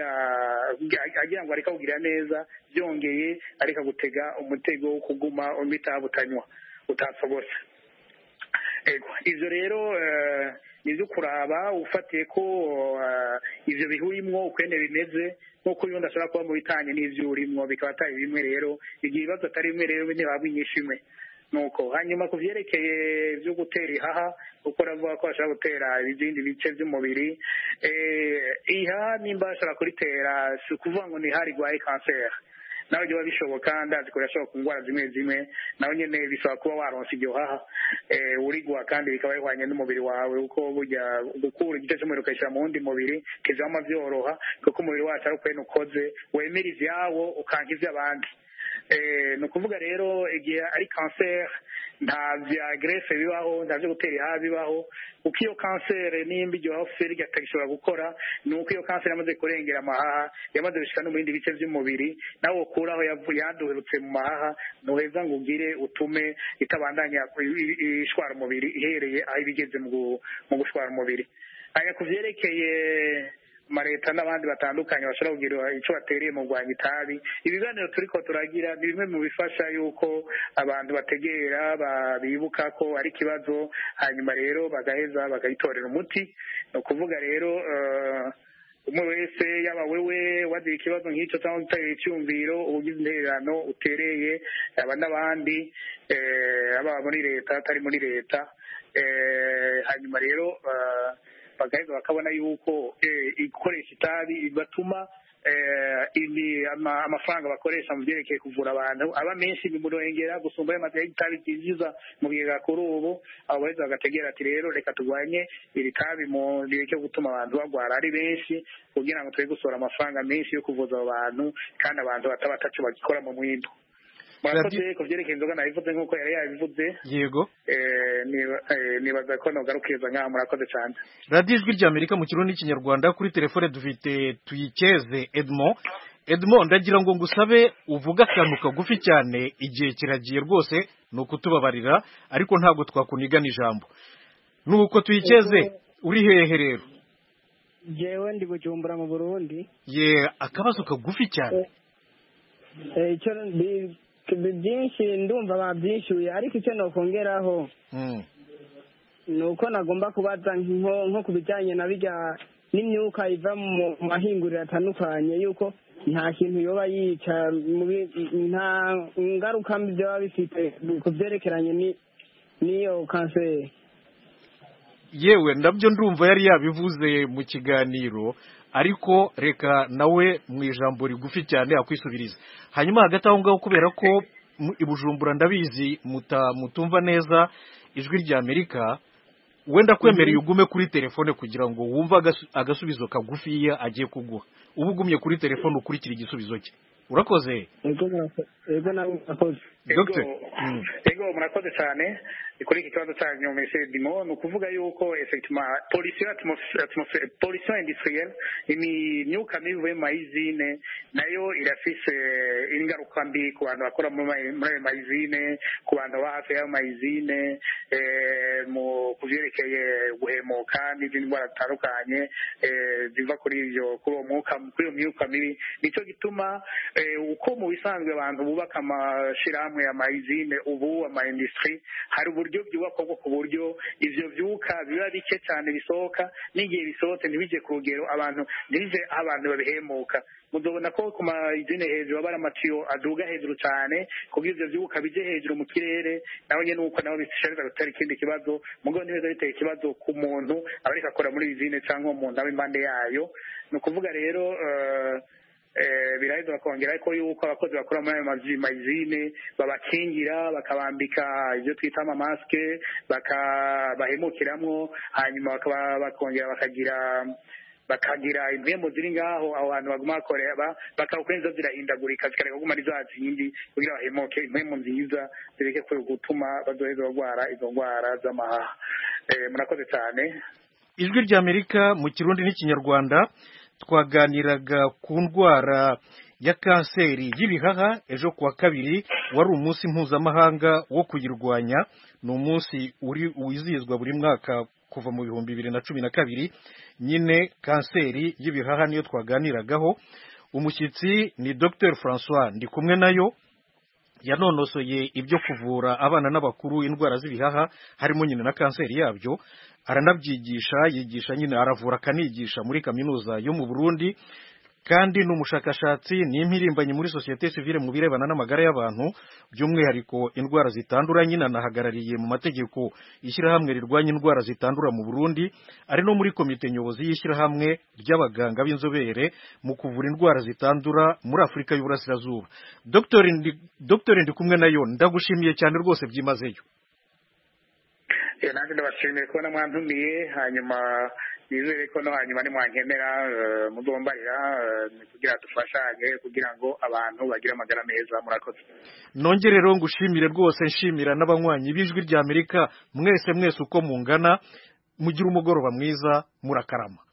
agira ngo areka kugira neza, byongeye areka gutega umutego wo kuguma umita butanywa utasogose. ivyo rero nivyo kuraba ufatiye ko ivyo bihurimwo ukwene bimeze nk'uko yundi ashobora kuba mu bitanye n'ivyo urimwo bikaba atari bimwe. rero igihe ibibazo atari bimwe rero ntibaba inyinshi imwe. nuko hanyuma ku vyerekeye vyo gutera ihaha uko ravuga ko ashobora gutera ibindi bice vy'umubiri, ihaha nimba ashobora kuritera si ukuvuga ngo ni hari rwaye kanseri, nawe biba bishoboka, ndazi ko yashobora ku ndwara zimwe zimwe nawe nyene bisaba kuba waronse iryo haha urigwa kandi bikaba bihwanye n'umubiri wawe uko burya gukura igice cy'umubiri ukayishyira mu wundi mubiri kizama vyoroha kuko umubiri wacu ari ukwene ukoze wemera ivyawo ukanka ivy'abandi. ni ukuvuga rero igihe ari kanseri nta vya greffe bibaho, nta vyo gutera ihaha bibaho kuko iyo kanseri nimba iryo haha ufite atagishobora gukora ni uko iyo kanseri yamaze kurengera amahaha yamaze gushika no mu bindi bice vy'umubiri, nawe ukuraho yaduherutse mu mahaha ntuheza ngo ugire utume itabandanya ishwara umubiri ihereye aho ibigeze mu gushwara umubiri. hanyuma ku vyerekeye amaleta n'abandi batandukanye bashobora kugira icyo batereye mu kurwanya itabi. Ibiganiro turiko turagira ni bimwe mu bifasha yuko abantu bategera bibuka ko ari ikibazo, hanyuma rero bagaheza bagayitorera umuti. Ni ukuvuga rero umwe wese yaba wewe wagira ikibazo nk'icyo cyangwa utereye icyumviro, ubugize intererano utereye, aba n'abandi aba muri leta atari muri leta, hanyuma rero bagaheza bakabona yuko ikoresha itabi bigatuma amafaranga bakoresha mu byerekeye kuvura abantu aba menshi bimurengera gusumba y'amata y'itabi ryinjiza mu bigega kuri ubu. abo baheza bagategera ati rero reka turwanye iri tabi mu gihe cyo gutuma abantu bagwara ari benshi, kugira ngo twe gusohora amafaranga menshi yo kuvuza abo bantu kandi abantu bataba ataco bagikora mu mwimbo. Murakoze ku byerekeye inzoga nabivuze nk'uko yari yabivuze. Yego. Nibaza ko nogarukiriza nk'aho murakoze cyane. Radio Ijwi ry'Amerika mu Kirundi n'Ikinyarwanda. Kuri telefone dufite Tuyikeze Edmond, ndagira ngo ngusabe uvuga akantu kagufi cyane, igihe kiragiye rwose, ni ukutubabarira ariko ntabwo twakunigana ijambo. Nuko Tuyikeze, uri hehe rero? Jewe ndi Bujumbura mu Burundi. Akabazo kagufi cyane. Icyo byinshi ndumva babyishyuye, ariko icyo nokongeraho nuko nagomba kubaza nko ku bijyanye na bijya n'imyuka iva mu mahinguriro atandukanye, yuko nta kintu yoba yica, nta ngaruka mbi byaba bifite ku byerekeranye n'iyo kanseri. Yewe nabyo ndumva yari yabivuze mu kiganiro, ariko reka nawe mu ijambo rigufi cyane akwisubiriza. Hanyuma hagati aho ngaho, kubera ko i Bujumbura ndabizi mutumva neza Ijwi ry'Amerika, wenda kwemereye ugume kuri telefone kugira ngo wumve agasubizo kagufiya agiye kuguha. Ubu ugumye kuri telefone ukurikira igisubizo cye. Urakoze? Ego nawe urakoze. Ego murakoze cyane. Kuri iki kibazo cyanyu Monsieur Dimo, ni ukuvuga yuko effectivement pollution industrielle ni imyuka mibi ivuye mu mayizine, nayo irafise ingaruka mbi ku bantu bakora muri ayo mayizine, ku bantu baba hafi y'ayo mayizine, mu kuvyerekeye guhemuka n'izindi ndwara zitandukanye ziva kuri iyo myuka mibi. Nicyo gituma uko mu bisanzwe abantu bubaka amashirahamwe ya mayizine, ubu ama-industrie, hari uburyo byubakwa bwo ku buryo ivyo vyuka biba bike cyane bisohoka, n'igihe bisohotse ntibije ku rugero abantu ntibije aho abantu babihemuka. Muzobona ko ku mayizine hejuru aba ari amatiyo aduga hejuru cyane, kugira ivyo vyuka bije hejuru mu kirere, naho nyene uko nabo bishobora gutera ikindi kibazo. Mugabo ntibiza biteye ikibazo ku muntu aba ariko akora muri izine cyangwa umuntu aba impande yayo. Ni ukuvuga rero biraheza bakongera ko yuko abakozi bakora muri ayo mayizine babakingira, bakabambika ibyo twita amamaske, bakabahemukiramwo, hanyuma bakongera bakagira impembo ziri ngaho aho hantu baguma bakorera, bakawukenza zirahindagurika zikareka kuguma ari za zindi, kugira bahemuke impembo nziza zireke gutuma bazoheza bagwara izo ndwara z'amahaha. Murakoze cyane. Ijwi ry'Amerika mu Kirundi n'Ikinyarwanda. Twaganiraga ku ndwara ya kanseri y'ibihaha. Ejo kuwa kabiri wari umunsi mpuzamahanga wo kuyirwanya. Ni umunsi wizihizwa buri mwaka kuva mu 2012. Nyine kanseri y'ibihaha niyo twaganiragaho. Umushyitsi ni Dr François Ndikumwe nayo, yanonosoye ibyo kuvura abana n'abakuru indwara z'ibihaha, harimo nyine na kanseri yabyo. Aranabyigisha, yigisha nyine, aravura akanigisha muri kaminuza yo mu Burundi, kandi n'umushakashatsi n'impirimbanyi muri societe civile mu birebana n'amagara y'abantu, by'umwihariko indwara zitandura. Nyine anahagarariye mu mategeko ishyirahamwe rirwanya indwara zitandura mu Burundi, ari no muri komite nyobozi y'ishyirahamwe ry'abaganga b'inzobere mu kuvura indwara zitandura muri Afurika y'Uburasirazuba. Dr Ndikumwe nayo, ndagushimiye cyane rwose byimazeyo. Nanjye ndabashimiye kubona mwantumiye, hanyuma nizere ko no hanyuma nimwankenera muzombarira kugira dufashanye kugira ngo abantu bagire amagara meza. Murakoze. Nongere rero ngushimire rwose, nshimira n'abanywanyi b'Ijwi ry'Amerika mwese uko mungana. Mugira umugoroba mwiza, murakarama.